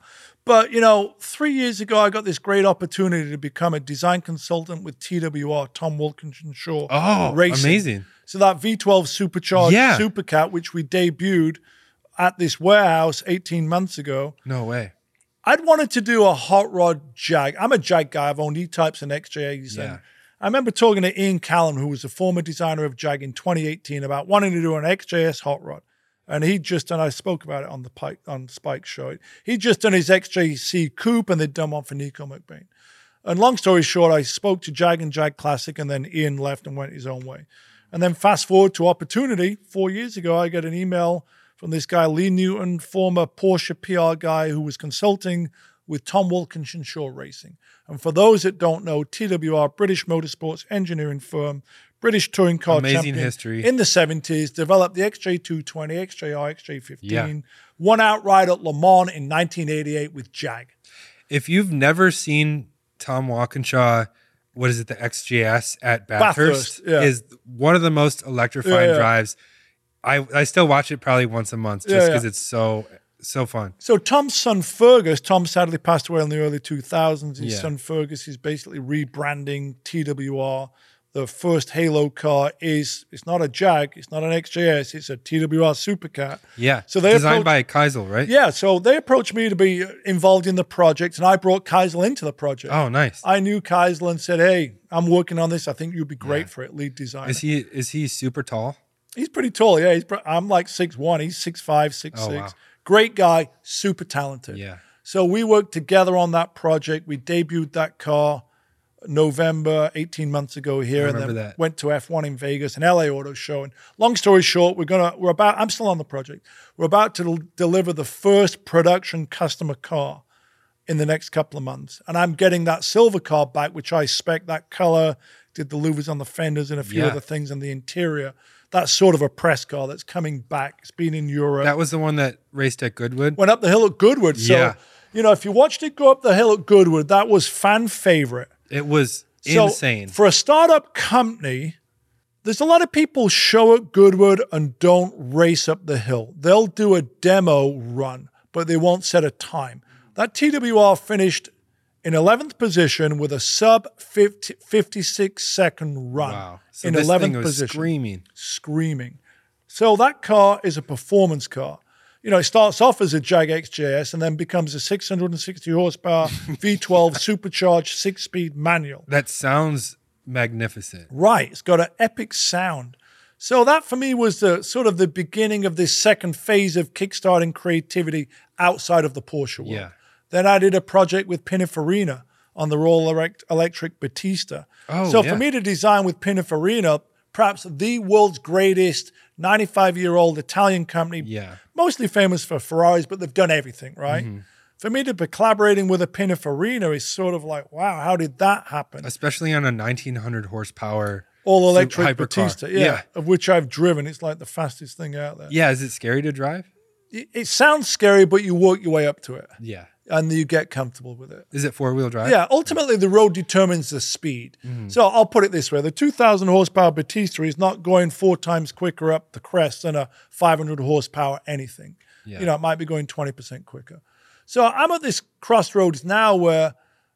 But, you know, three years ago, I got this great opportunity to become a design consultant with T W R, Tom Wilkinson Shaw Oh, Racing. amazing. So that V twelve supercharged Yeah. Supercat, which we debuted at this warehouse eighteen months ago, No way. I'd wanted to do a hot rod Jag. I'm a Jag guy. I've owned E-Types and X J As. Yeah. And I remember talking to Ian Callum, who was the former designer of Jag in twenty eighteen, about wanting to do an X J S hot rod. And he'd just done, I spoke about it on the Pike, on Spike's show. He'd just done his X J C Coupe, and they'd done one for Nico McBain. And long story short, I spoke to Jag and Jag Classic, and then Ian left and went his own way. And then fast forward to opportunity, four years ago, I got an email from this guy, Lee Newton, former Porsche P R guy who was consulting with Tom Wilkinson Shaw Racing. And for those that don't know, T W R, British motorsports engineering firm, British touring car Amazing champion history. in the seventies, developed the X J two twenty, X J R, X J fifteen, Yeah. won outright at Le Mans in nineteen eighty-eight with Jag. If you've never seen Tom Walkinshaw, what is it, the X J S at Bathurst, Bathurst, yeah. is one of the most electrifying Yeah, yeah. drives. I, I still watch it probably once a month just Yeah, because yeah. it's so so fun. So Tom's son Fergus, Tom sadly passed away in the early two thousands. His Yeah. son Fergus is basically rebranding T W R. The first Halo car is, it's not a Jag, it's not an X J S, it's a T W R Supercat. Yeah. So they designed approach- by Keisel, right? Yeah, so they approached me to be involved in the project, and I brought Keisel into the project. Oh, nice. I knew Keisel and said, hey, I'm working on this. I think you'd be great Yeah. for it, lead designer. Is he is he super tall? He's pretty tall, yeah. He's, pr- I'm like six one. He's six five, six six. Oh, wow. Great guy, super talented. Yeah. So we worked together on that project. We debuted that car November, eighteen months ago here, I and then remember that. went to F one in Vegas and L A Auto Show. And long story short, we're gonna we're about I'm still on the project. We're about to del- deliver the first production customer car in the next couple of months. And I'm getting that silver car back, which I spec that color, did the louvers on the fenders and a few Yeah. other things in the interior. That's sort of a press car that's coming back. It's been in Europe. That was the one that raced at Goodwood. Went up the hill at Goodwood. So, Yeah. you know, if you watched it go up the hill at Goodwood, that was fan favorite. It was So insane. for a startup company, there's a lot of people show at Goodwood and don't race up the hill. They'll do a demo run, but they won't set a time. That T W R finished in eleventh position with a sub fifty, fifty-six second run. Wow. So in this eleventh thing was position. screaming. Screaming. So that car is a performance car. You know, it starts off as a Jag X J S and then becomes a six hundred sixty horsepower V twelve supercharged six-speed manual. That sounds magnificent. Right. It's got an epic sound. So that for me was the sort of the beginning of this second phase of kickstarting creativity outside of the Porsche world. Yeah. Then I did a project with Pininfarina on the Royal Elect- Electric Batista. Oh, so yeah. for me to design with Pininfarina, perhaps the world's greatest ninety-five-year-old Italian company, Yeah. mostly famous for Ferraris, but they've done everything, right? Mm-hmm. For me to be collaborating with a Pininfarina is sort of like, wow, how did that happen? Especially on a nineteen hundred horsepower All electric hypercar. Batista, yeah, Yeah. of which I've driven. It's like the fastest thing out there. Yeah, is it scary to drive? It, it sounds scary, but you work your way up to it Yeah. and you get comfortable with it. Is it four wheel drive? Yeah, ultimately the road determines the speed. So I'll put it this way. The two thousand horsepower Batista is not going four times quicker up the crest than a five hundred horsepower anything. Yeah. You know, it might be going twenty percent quicker. So I'm at this crossroads now where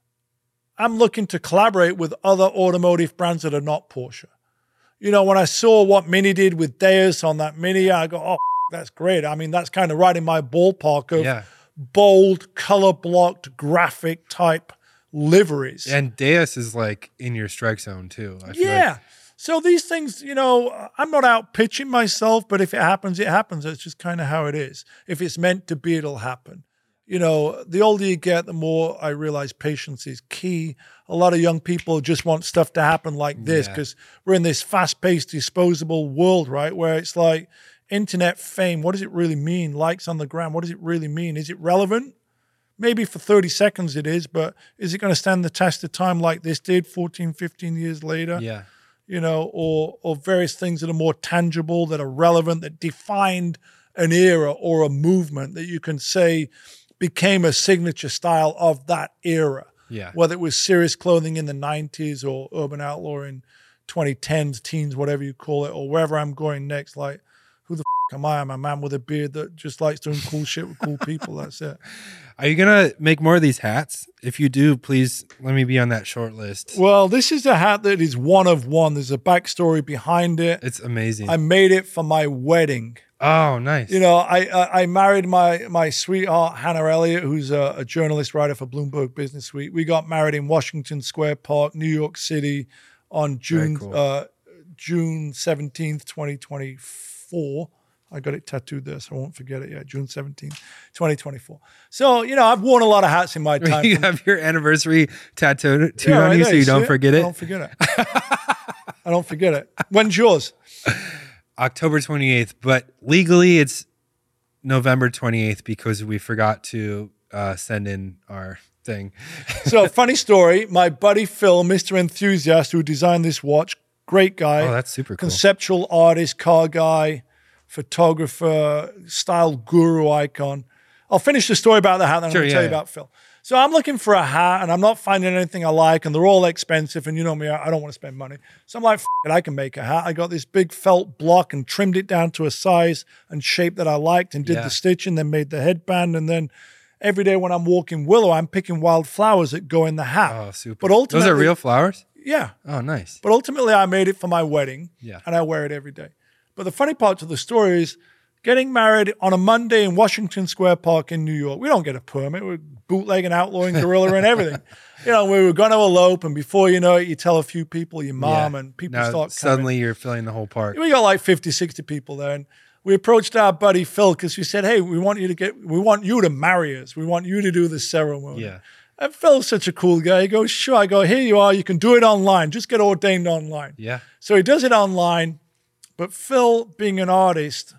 I'm looking to collaborate with other automotive brands that are not Porsche. You know, when I saw what Mini did with Deus on that Mini, I go, oh, that's great. I mean, that's kind of right in my ballpark of Yeah. bold, color-blocked, graphic type liveries. And Deus is like in your strike zone too. I feel Yeah. like. So these things, you know, I'm not out pitching myself, but if it happens, it happens. It's just kind of how it is. If it's meant to be, it'll happen. You know, the older you get, the more I realize patience is key. A lot of young people just want stuff to happen like this Yeah. because we're in this fast-paced, disposable world, right? Where it's like internet fame. What does it really mean? Likes on the ground. What does it really mean? Is it relevant? Maybe for thirty seconds it is, but is it going to stand the test of time like this did fourteen, fifteen years later? Yeah. You know, or or various things that are more tangible, that are relevant, that defined an era or a movement that you can say became a signature style of that era. Yeah. Whether it was serious clothing in the nineties or Urban Outlaw in twenty tens, teens, whatever you call it, or wherever I'm going next. Like, who the f- am I? I'm a man with a beard that just likes doing cool shit with cool people. That's it. Are you going to make more of these hats? If you do, please let me be on that short list. Well, this is a hat that is one of one. There's a backstory behind it. It's amazing. I made it for my wedding. Oh, nice. You know, I I, I married my my sweetheart, Hannah Elliott, who's a, a journalist writer for Bloomberg Business Week. We got married in Washington Square Park, New York City on June cool. uh, June seventeenth, twenty twenty-four. I got it tattooed there, so I won't forget it. Yeah, June seventeenth, twenty twenty-four. So, you know, I've worn a lot of hats in my time. You have your anniversary tattooed yeah, on right you there, so you don't it? forget I it? don't forget it. I don't forget it. When's yours? October twenty-eighth, but legally it's November twenty-eighth because we forgot to uh, send in our thing. So, funny story. My buddy Phil, Mister Enthusiast, who designed this watch, great guy. Oh, that's super cool. Conceptual artist, car guy, photographer, style guru icon. I'll finish the story about the hat, then Sure, I'm going to yeah, tell you yeah. about Phil. So I'm looking for a hat, and I'm not finding anything I like, and they're all expensive, and you know me, I I don't want to spend money. So I'm like, F it, I can make a hat. I got this big felt block and trimmed it down to a size and shape that I liked and did Yeah. the stitching, then made the headband, and then every day when I'm walking Willow, I'm picking wild flowers that go in the hat. Oh, super. But ultimately, Those are real flowers? Yeah. Oh, nice. But ultimately, I made it for my wedding, Yeah. and I wear it every day. But the funny part to the story is getting married on a Monday in Washington Square Park in New York. We don't get a permit. We're bootlegging, outlawing, guerrilla, and everything. You know, we were going to elope, and before you know it, you tell a few people, your mom, Yeah. and people Now, start coming. suddenly you're filling the whole park. We got like fifty, sixty people there, and we approached our buddy Phil because we said, hey, we want you to get, we want you to marry us. We want you to do the ceremony. Yeah. And Phil's such a cool guy. He goes, sure. I go, here you are. You can do it online. Just get ordained online. Yeah. So he does it online, but Phil, being an artist,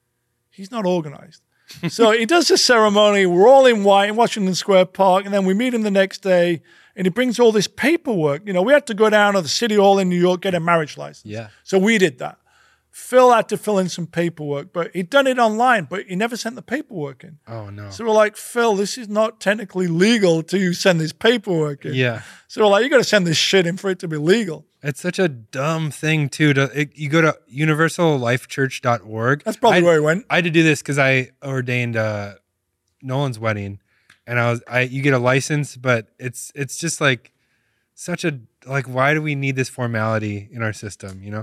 he's not organized. So he does the ceremony. We're all in white in Washington Square Park, and then we meet him the next day, and he brings all this paperwork. You know, we had to go down to the city hall in New York, get a marriage license. Yeah. So we did that. Phil had to fill in some paperwork, but he'd done it online, but he never sent the paperwork in. Oh, no. So we're like, Phil, this is not technically legal till you send this paperwork in. Yeah. So we're like, you got to send this shit in for it to be legal. It's such a dumb thing, too. To it, You go to universal life church dot org. That's probably I, where he went. I had to do this because I ordained uh, Nolan's wedding, and I was I you get a license, but it's it's just like such a like why do we need this formality in our system? You know.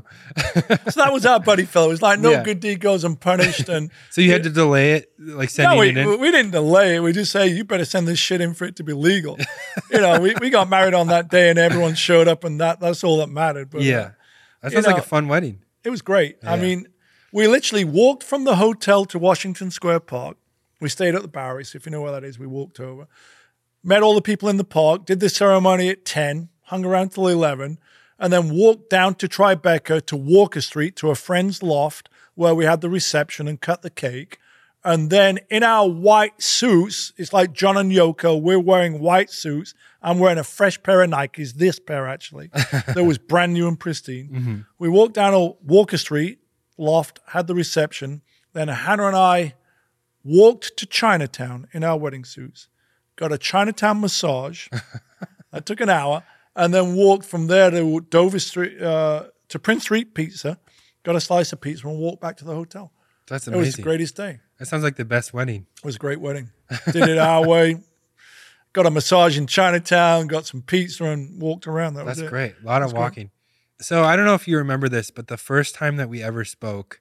So that was our buddy Phil. It was like no Yeah. good deed goes unpunished, and So you had to delay it, like sending no, we, it in. we didn't delay it. We just say you better send this shit in for it to be legal. You know, we, we got married on that day, and everyone showed up, and that that's all that mattered. But, uh, Yeah, that you sounds like know, a fun wedding. it was great. I Yeah. mean, we literally walked from the hotel to Washington Square Park. We stayed at the Bowery, so if you know where that is, we walked over. Met all the people in the park, did the ceremony at ten, hung around till eleven, and then walked down to Tribeca to Walker Street to a friend's loft where we had the reception and cut the cake. And then in our white suits, it's like John and Yoko, we're wearing white suits. I'm wearing a fresh pair of Nikes, this pair actually, that was brand new and pristine. Mm-hmm. We walked down to Walker Street, loft, had the reception. Then Hannah and I walked to Chinatown in our wedding suits, got a Chinatown massage. That took an hour. And then walked from there to Dover Street, uh, to Prince Street Pizza, got a slice of pizza, and walked back to the hotel. That's It was the amazing. greatest day. That sounds like the best wedding. It was a great wedding. Did it our way. Got a massage in Chinatown, got some pizza, and walked around. That That's was it. great. A lot of That's great. walking. So I don't know if you remember this, but the first time that we ever spoke,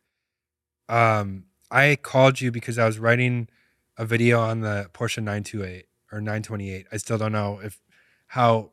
um, I called you because I was writing a video on the Porsche nine twenty-eight or nine twenty-eight. I still don't know if how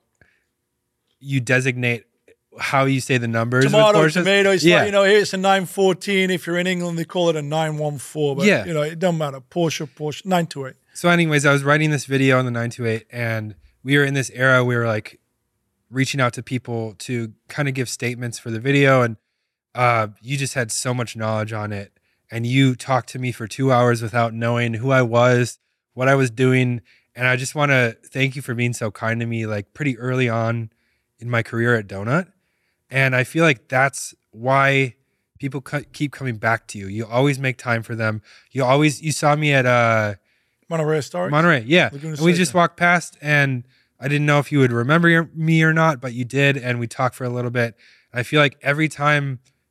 you designate how you say the numbers. Tomato, with Porsches. tomato. It's Yeah. like, you know, here it's a nine fourteen. If you're in England, they call it a nine one four. But, Yeah. you know, it doesn't matter. Porsche, Porsche, nine twenty-eight. So, anyways, I was writing this video on the nine twenty-eight, and we were in this era. We were like reaching out to people to kind of give statements for the video, and uh, you just had so much knowledge on it, and you talked to me for two hours without knowing who I was, what I was doing, and I just want to thank you for being so kind to me, like pretty early on in my career at Donut, and I feel like that's why people co- keep coming back to you. You always make time for them. You always you saw me at uh. Monterey Historic. Monterey, yeah. Laguna And we Seca. just walked past, and I didn't know if you would remember your, me or not, but you did, and we talked for a little bit. I feel like every time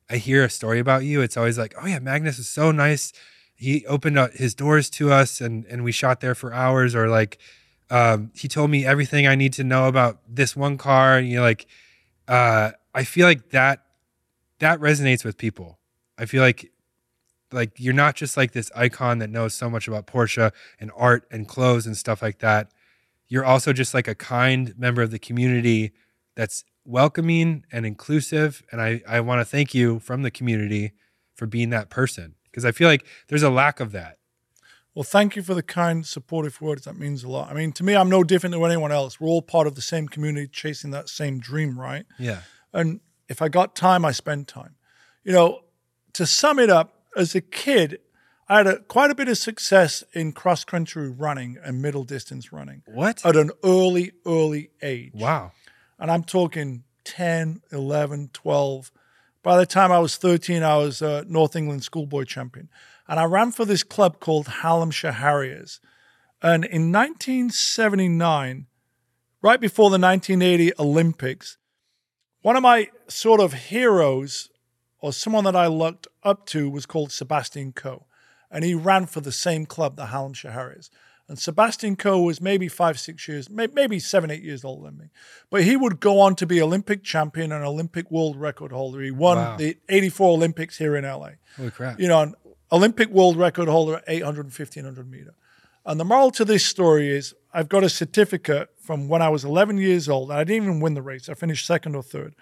I hear a story about you, it's always like, oh yeah, Magnus is so nice. He opened up his doors to us and, and we shot there for hours, or like, um, he told me everything I need to know about this one car. And you're like, uh, I feel like that, that resonates with people. I feel like, like you're not just like this icon that knows so much about Porsche and art and clothes and stuff like that. You're also just like a kind member of the community that's welcoming and inclusive. And I, I want to thank you from the community for being that person, because I feel like there's a lack of that. Well, thank you for the kind, supportive words. That means a lot. I mean, to me, I'm no different than anyone else. We're all part of the same community chasing that same dream, right? Yeah. And if I got time, I spend time. You know, to sum it up, as a kid, I had a, quite a bit of success in cross-country running and middle distance running. What? At an early, early age. Wow. And I'm talking ten, eleven, twelve. By the time I was thirteen, I was a North England schoolboy champion. And I ran for this club called Hallamshire Harriers. And in nineteen seventy-nine, right before the nineteen eighty Olympics, one of my sort of heroes, or someone that I looked up to, was called Sebastian Coe. And he ran for the same club, the Hallamshire Harriers. And Sebastian Coe was maybe five, six years, maybe seven, eight years older than me. But he would go on to be Olympic champion and Olympic world record holder. He won wow. the eighty-four Olympics here in L A. Holy crap. You know, an Olympic world record holder at eight hundred and fifteen hundred meter. And the moral to this story is I've got a certificate from when I was eleven years old. I didn't even win the race. I finished second or third.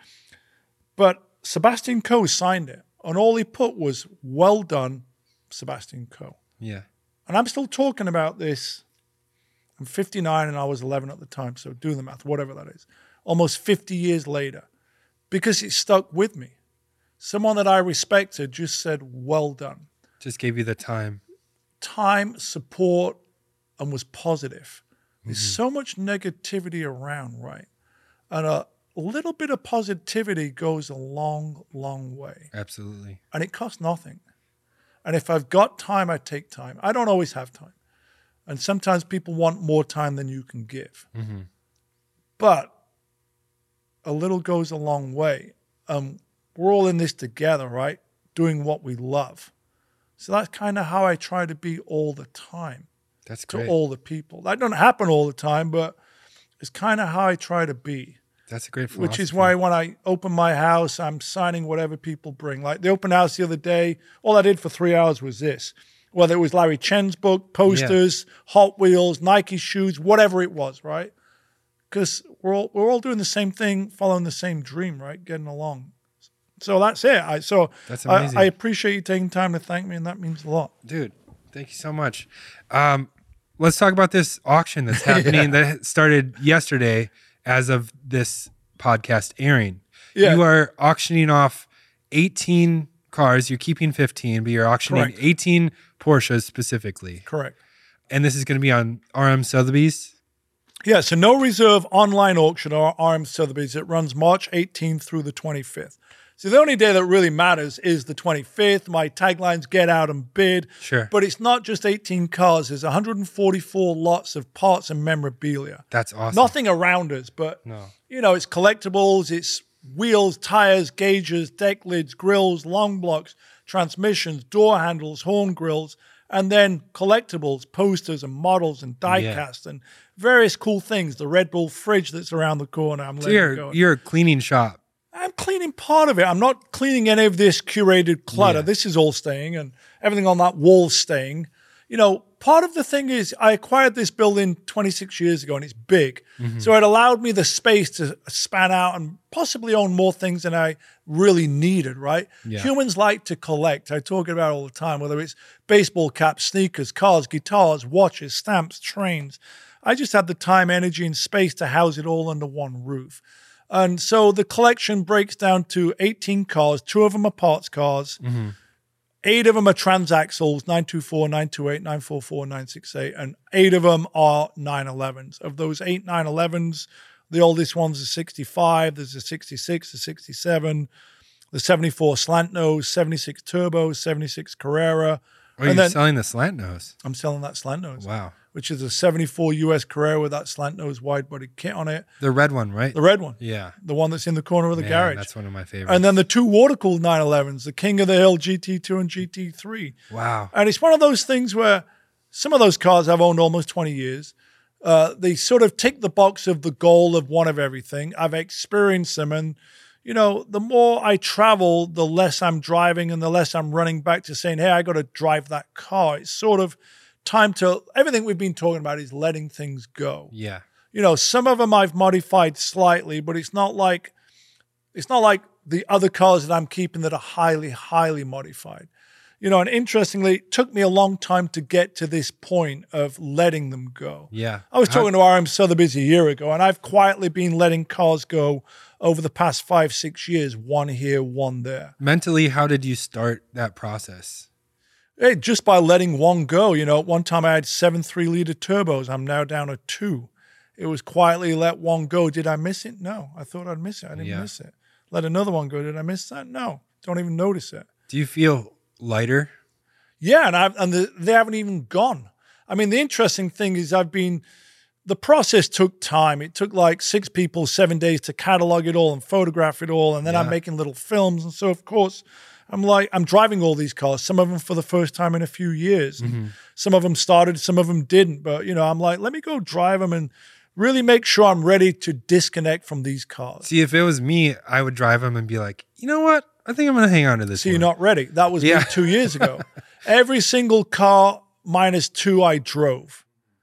But Sebastian Coe signed it. And all he put was, well done, Sebastian Coe. Yeah. And I'm still talking about this. I'm fifty-nine and I was eleven at the time, so do the math, whatever that is. Almost fifty years later, because it stuck with me. Someone that I respected just said, well done. Just gave you the time. Time, support, and was positive. Mm-hmm. There's so much negativity around, right? And a little bit of positivity goes a long, long way. Absolutely. And it costs nothing. And if I've got time, I take time. I don't always have time. And sometimes people want more time than you can give. Mm-hmm. But a little goes a long way. Um, we're all in this together, right? Doing what we love. So that's kind of how I try to be all the time. That's great. To all the people. That doesn't happen all the time, but it's kind of how I try to be. That's a great philosophy. Which is why when I open my house, I'm signing whatever people bring. Like the open house the other day, all I did for three hours was this. Whether it was Larry Chen's book, posters, yeah. Hot Wheels, Nike shoes, whatever it was, right? Because we're all, we're all doing the same thing, following the same dream, right? Getting along. So that's it. I, so that's amazing. I, I appreciate you taking time to thank me, and that means a lot. Dude, thank you so much. Um, let's talk about this auction that's happening yeah. that started yesterday as of this podcast airing. Yeah. You are auctioning off eighteen cars. You're keeping fifteen, but you're auctioning Correct. eighteen Porsches specifically. Correct. And this is going to be on R M Sotheby's? Yeah, so no reserve online auction or R M Sotheby's. It runs March eighteenth through the twenty-fifth. So the only day that really matters is the twenty-fifth. My tagline's get out and bid. Sure. But it's not just eighteen cars. There's one hundred forty-four lots of parts and memorabilia. That's awesome. Nothing around us, but, no. you know, it's collectibles, it's wheels, tires, gauges, deck lids, grills, long blocks, transmissions, door handles, horn grills, and then collectibles, posters and models and die yeah. cast and various cool things. The Red Bull fridge that's around the corner. I'm so letting you're, it go. You're a cleaning shop. I'm cleaning part of it. I'm not cleaning any of this curated clutter. Yeah. This is all staying, and everything on that wall's staying. You know, part of the thing is I acquired this building twenty-six years ago, and it's big. Mm-hmm. So it allowed me the space to span out and possibly own more things than I really needed, right? Yeah. Humans like to collect. I talk about it all the time, whether it's baseball caps, sneakers, cars, guitars, watches, stamps, trains. I just had the time, energy, and space to house it all under one roof. And so the collection breaks down to eighteen cars. Two of them are parts cars. Mm-hmm. Eight of them are transaxles, nine two four, nine two eight, nine four four, nine six eight. And eight of them are nine elevens. Of those eight nine elevens, the oldest one's a sixty-five. There's a sixty-six, a sixty-seven, the seventy-four slant nose, seventy-six turbo, seventy-six Carrera. Oh, you're then, selling the slant nose? I'm selling that slant nose. Wow. which is a seventy-four U S Carrera with that slant nose wide body kit on it. The red one, right? The red one. Yeah. The one that's in the corner of the Man, garage. That's one of my favorites. And then the two water-cooled nine elevens, the King of the Hill G T two and G T three. Wow. And it's one of those things where some of those cars I've owned almost twenty years. Uh, they sort of tick the box of the goal of one of everything. I've experienced them. And, you know, the more I travel, the less I'm driving and the less I'm running back to saying, hey, I got to drive that car. It's sort of time to, everything we've been talking about is letting things go. Yeah. You know, some of them I've modified slightly, but it's not like, it's not like the other cars that I'm keeping that are highly, highly modified. You know, and interestingly, it took me a long time to get to this point of letting them go. Yeah. I was talking to R M Sotheby's a year ago, and I've quietly been letting cars go over the past five, six years, one here, one there. Mentally, how did you start that process? Hey, just by letting one go. You know, at one time I had seven three-liter turbos. I'm now down to two. It was quietly let one go. Did I miss it? No. I thought I'd miss it. I didn't Yeah. miss it. Let another one go. Did I miss that? No. Don't even notice it. Do you feel lighter? Yeah, and I've, and the, they haven't even gone. I mean, the interesting thing is I've been, the process took time. It took like six people, seven days to catalog it all and photograph it all. And then Yeah. I'm making little films. And so, of course, I'm like, I'm driving all these cars, some of them for the first time in a few years. Mm-hmm. Some of them started, some of them didn't. But, you know, I'm like, let me go drive them and really make sure I'm ready to disconnect from these cars. See, if it was me, I would drive them and be like, you know what? I think I'm going to hang on to this So one. you're not ready. That was Yeah. me two years ago. Every single car minus two I drove.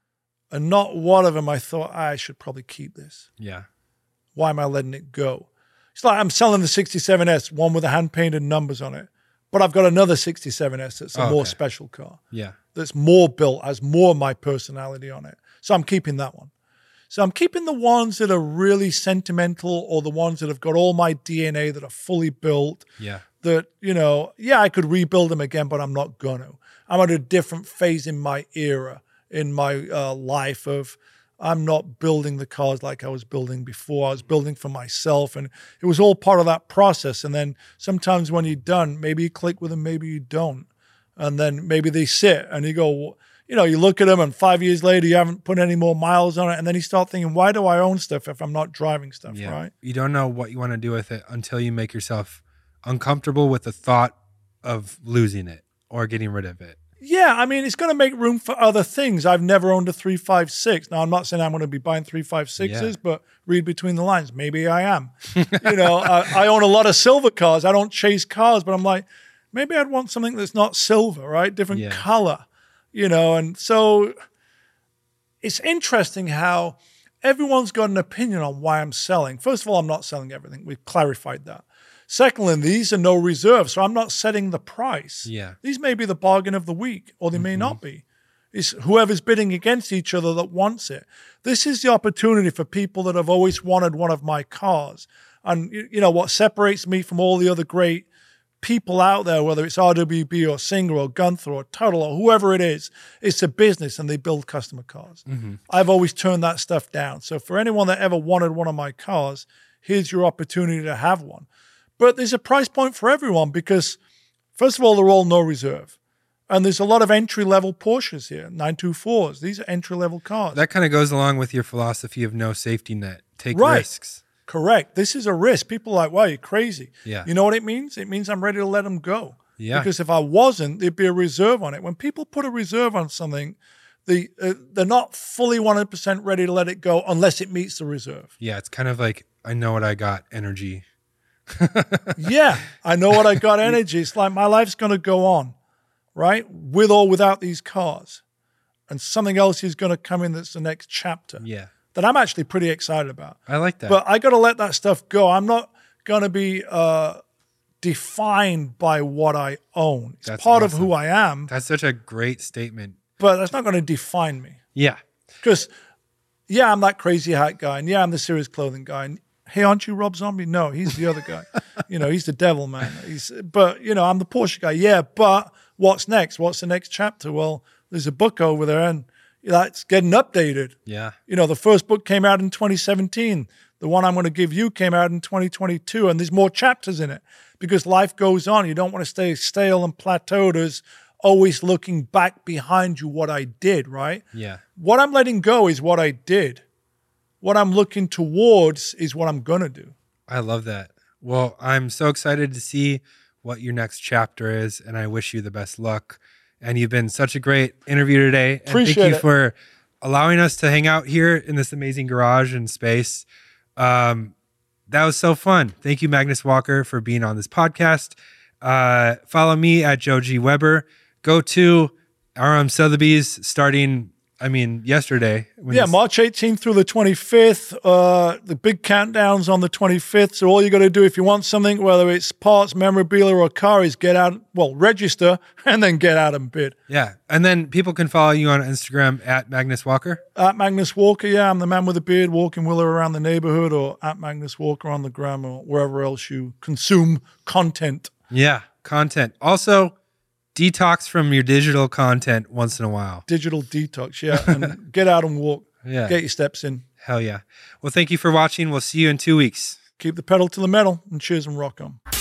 And not one of them I thought, I should probably keep this. Yeah. Why am I letting it go? It's like I'm selling the sixty-seven S, one with the hand-painted numbers on it. But I've got another sixty-seven S that's a Oh, more okay. special car. Yeah. That's more built, has more of my personality on it. So I'm keeping that one. So I'm keeping the ones that are really sentimental or the ones that have got all my D N A that are fully built. Yeah. That, you know, yeah, I could rebuild them again, but I'm not going to. I'm at a different phase in my era, in my uh, life of I'm not building the cars like I was building before. I was building for myself, and it was all part of that process. And then sometimes when you're done, maybe you click with them, maybe you don't. And then maybe they sit and you go, you know, you look at them and five years later, you haven't put any more miles on it. And then you start thinking, why do I own stuff if I'm not driving stuff, Yeah. right? You don't know what you want to do with it until you make yourself uncomfortable with the thought of losing it or getting rid of it. Yeah, I mean, it's going to make room for other things. I've never owned a three five six. Now, I'm not saying I'm going to be buying three five sixes, Yeah. but read between the lines. Maybe I am. you know, I, I own a lot of silver cars. I don't chase cars, but I'm like, maybe I'd want something that's not silver, right? Different Yeah. color, you know? And so it's interesting how everyone's got an opinion on why I'm selling. First of all, I'm not selling everything. We've clarified that. Secondly, these are no reserve, so I'm not setting the price. Yeah. These may be the bargain of the week, or they may not be. It's whoever's bidding against each other that wants it. This is the opportunity for people that have always wanted one of my cars. And, you you know, what separates me from all the other great people out there, whether it's R W B or Singer or Gunther or Tuttle or whoever it is, it's a business and they build customer cars. Mm-hmm. I've always turned that stuff down. So for anyone that ever wanted one of my cars, here's your opportunity to have one. But there's a price point for everyone because, first of all, they're all no reserve. And there's a lot of entry-level Porsches here, nine twenty-fours. These are entry-level cars. That kind of goes along with your philosophy of no safety net. Take Right. risks. Correct. This is a risk. People are like, wow, you're crazy. Yeah. You know what it means? It means I'm ready to let them go. Yeah. Because if I wasn't, there'd be a reserve on it. When people put a reserve on something, they, uh, they're not fully one hundred percent ready to let it go unless it meets the reserve. Yeah. It's kind of like, I know what I got energy. Yeah, I know what I got energy. It's like my life's going to go on, right? With or without these cars. And something else is going to come in that's the next chapter Yeah. that I'm actually pretty excited about. I like that. But I got to let that stuff go. I'm not going to be uh, defined by what I own. It's That's part awesome. of who I am, That's such a great statement. but that's not going to define me. Yeah. Because, yeah, I'm that crazy hat guy. And yeah, I'm the serious clothing guy. And hey, aren't you Rob Zombie? No, he's the other guy. you know, he's the devil, man. He's, but, you know, I'm the Porsche guy. Yeah, but what's next? What's the next chapter? Well, there's a book over there and that's getting updated. Yeah. You know, the first book came out in twenty seventeen. The one I'm going to give you came out in twenty twenty-two, and there's more chapters in it because life goes on. You don't want to stay stale and plateaued as, always looking back behind you what I did, right? Yeah. What I'm letting go is what I did. What I'm looking towards is what I'm going to do. I love that. Well, I'm so excited to see what your next chapter is, and I wish you the best luck. And you've been such a great interview today. And Appreciate thank you it. for allowing us to hang out here in this amazing garage and space. Um, that was so fun. Thank you, Magnus Walker, for being on this podcast. Uh, follow me at Joe G. Weber. Go to R M Sotheby's starting, I mean, yesterday. Yeah, this- March eighteenth through the twenty-fifth. Uh, the big countdown's on the twenty-fifth. So all you got to do if you want something, whether it's parts, memorabilia, or a car, is get out, well, register, and then get out and bid. Yeah. And then people can follow you on Instagram at Magnus Walker. At Magnus Walker, yeah, I'm the man with a beard walking Willer around the neighborhood, or at Magnus Walker on the gram, or wherever else you consume content. Yeah. Content. Also, detox from your digital content once in a while. Digital detox, yeah. And get out and walk. Yeah. Get your steps in. Hell yeah. Well, thank you for watching. We'll see you in two weeks. Keep the pedal to the metal, and cheers and rock on.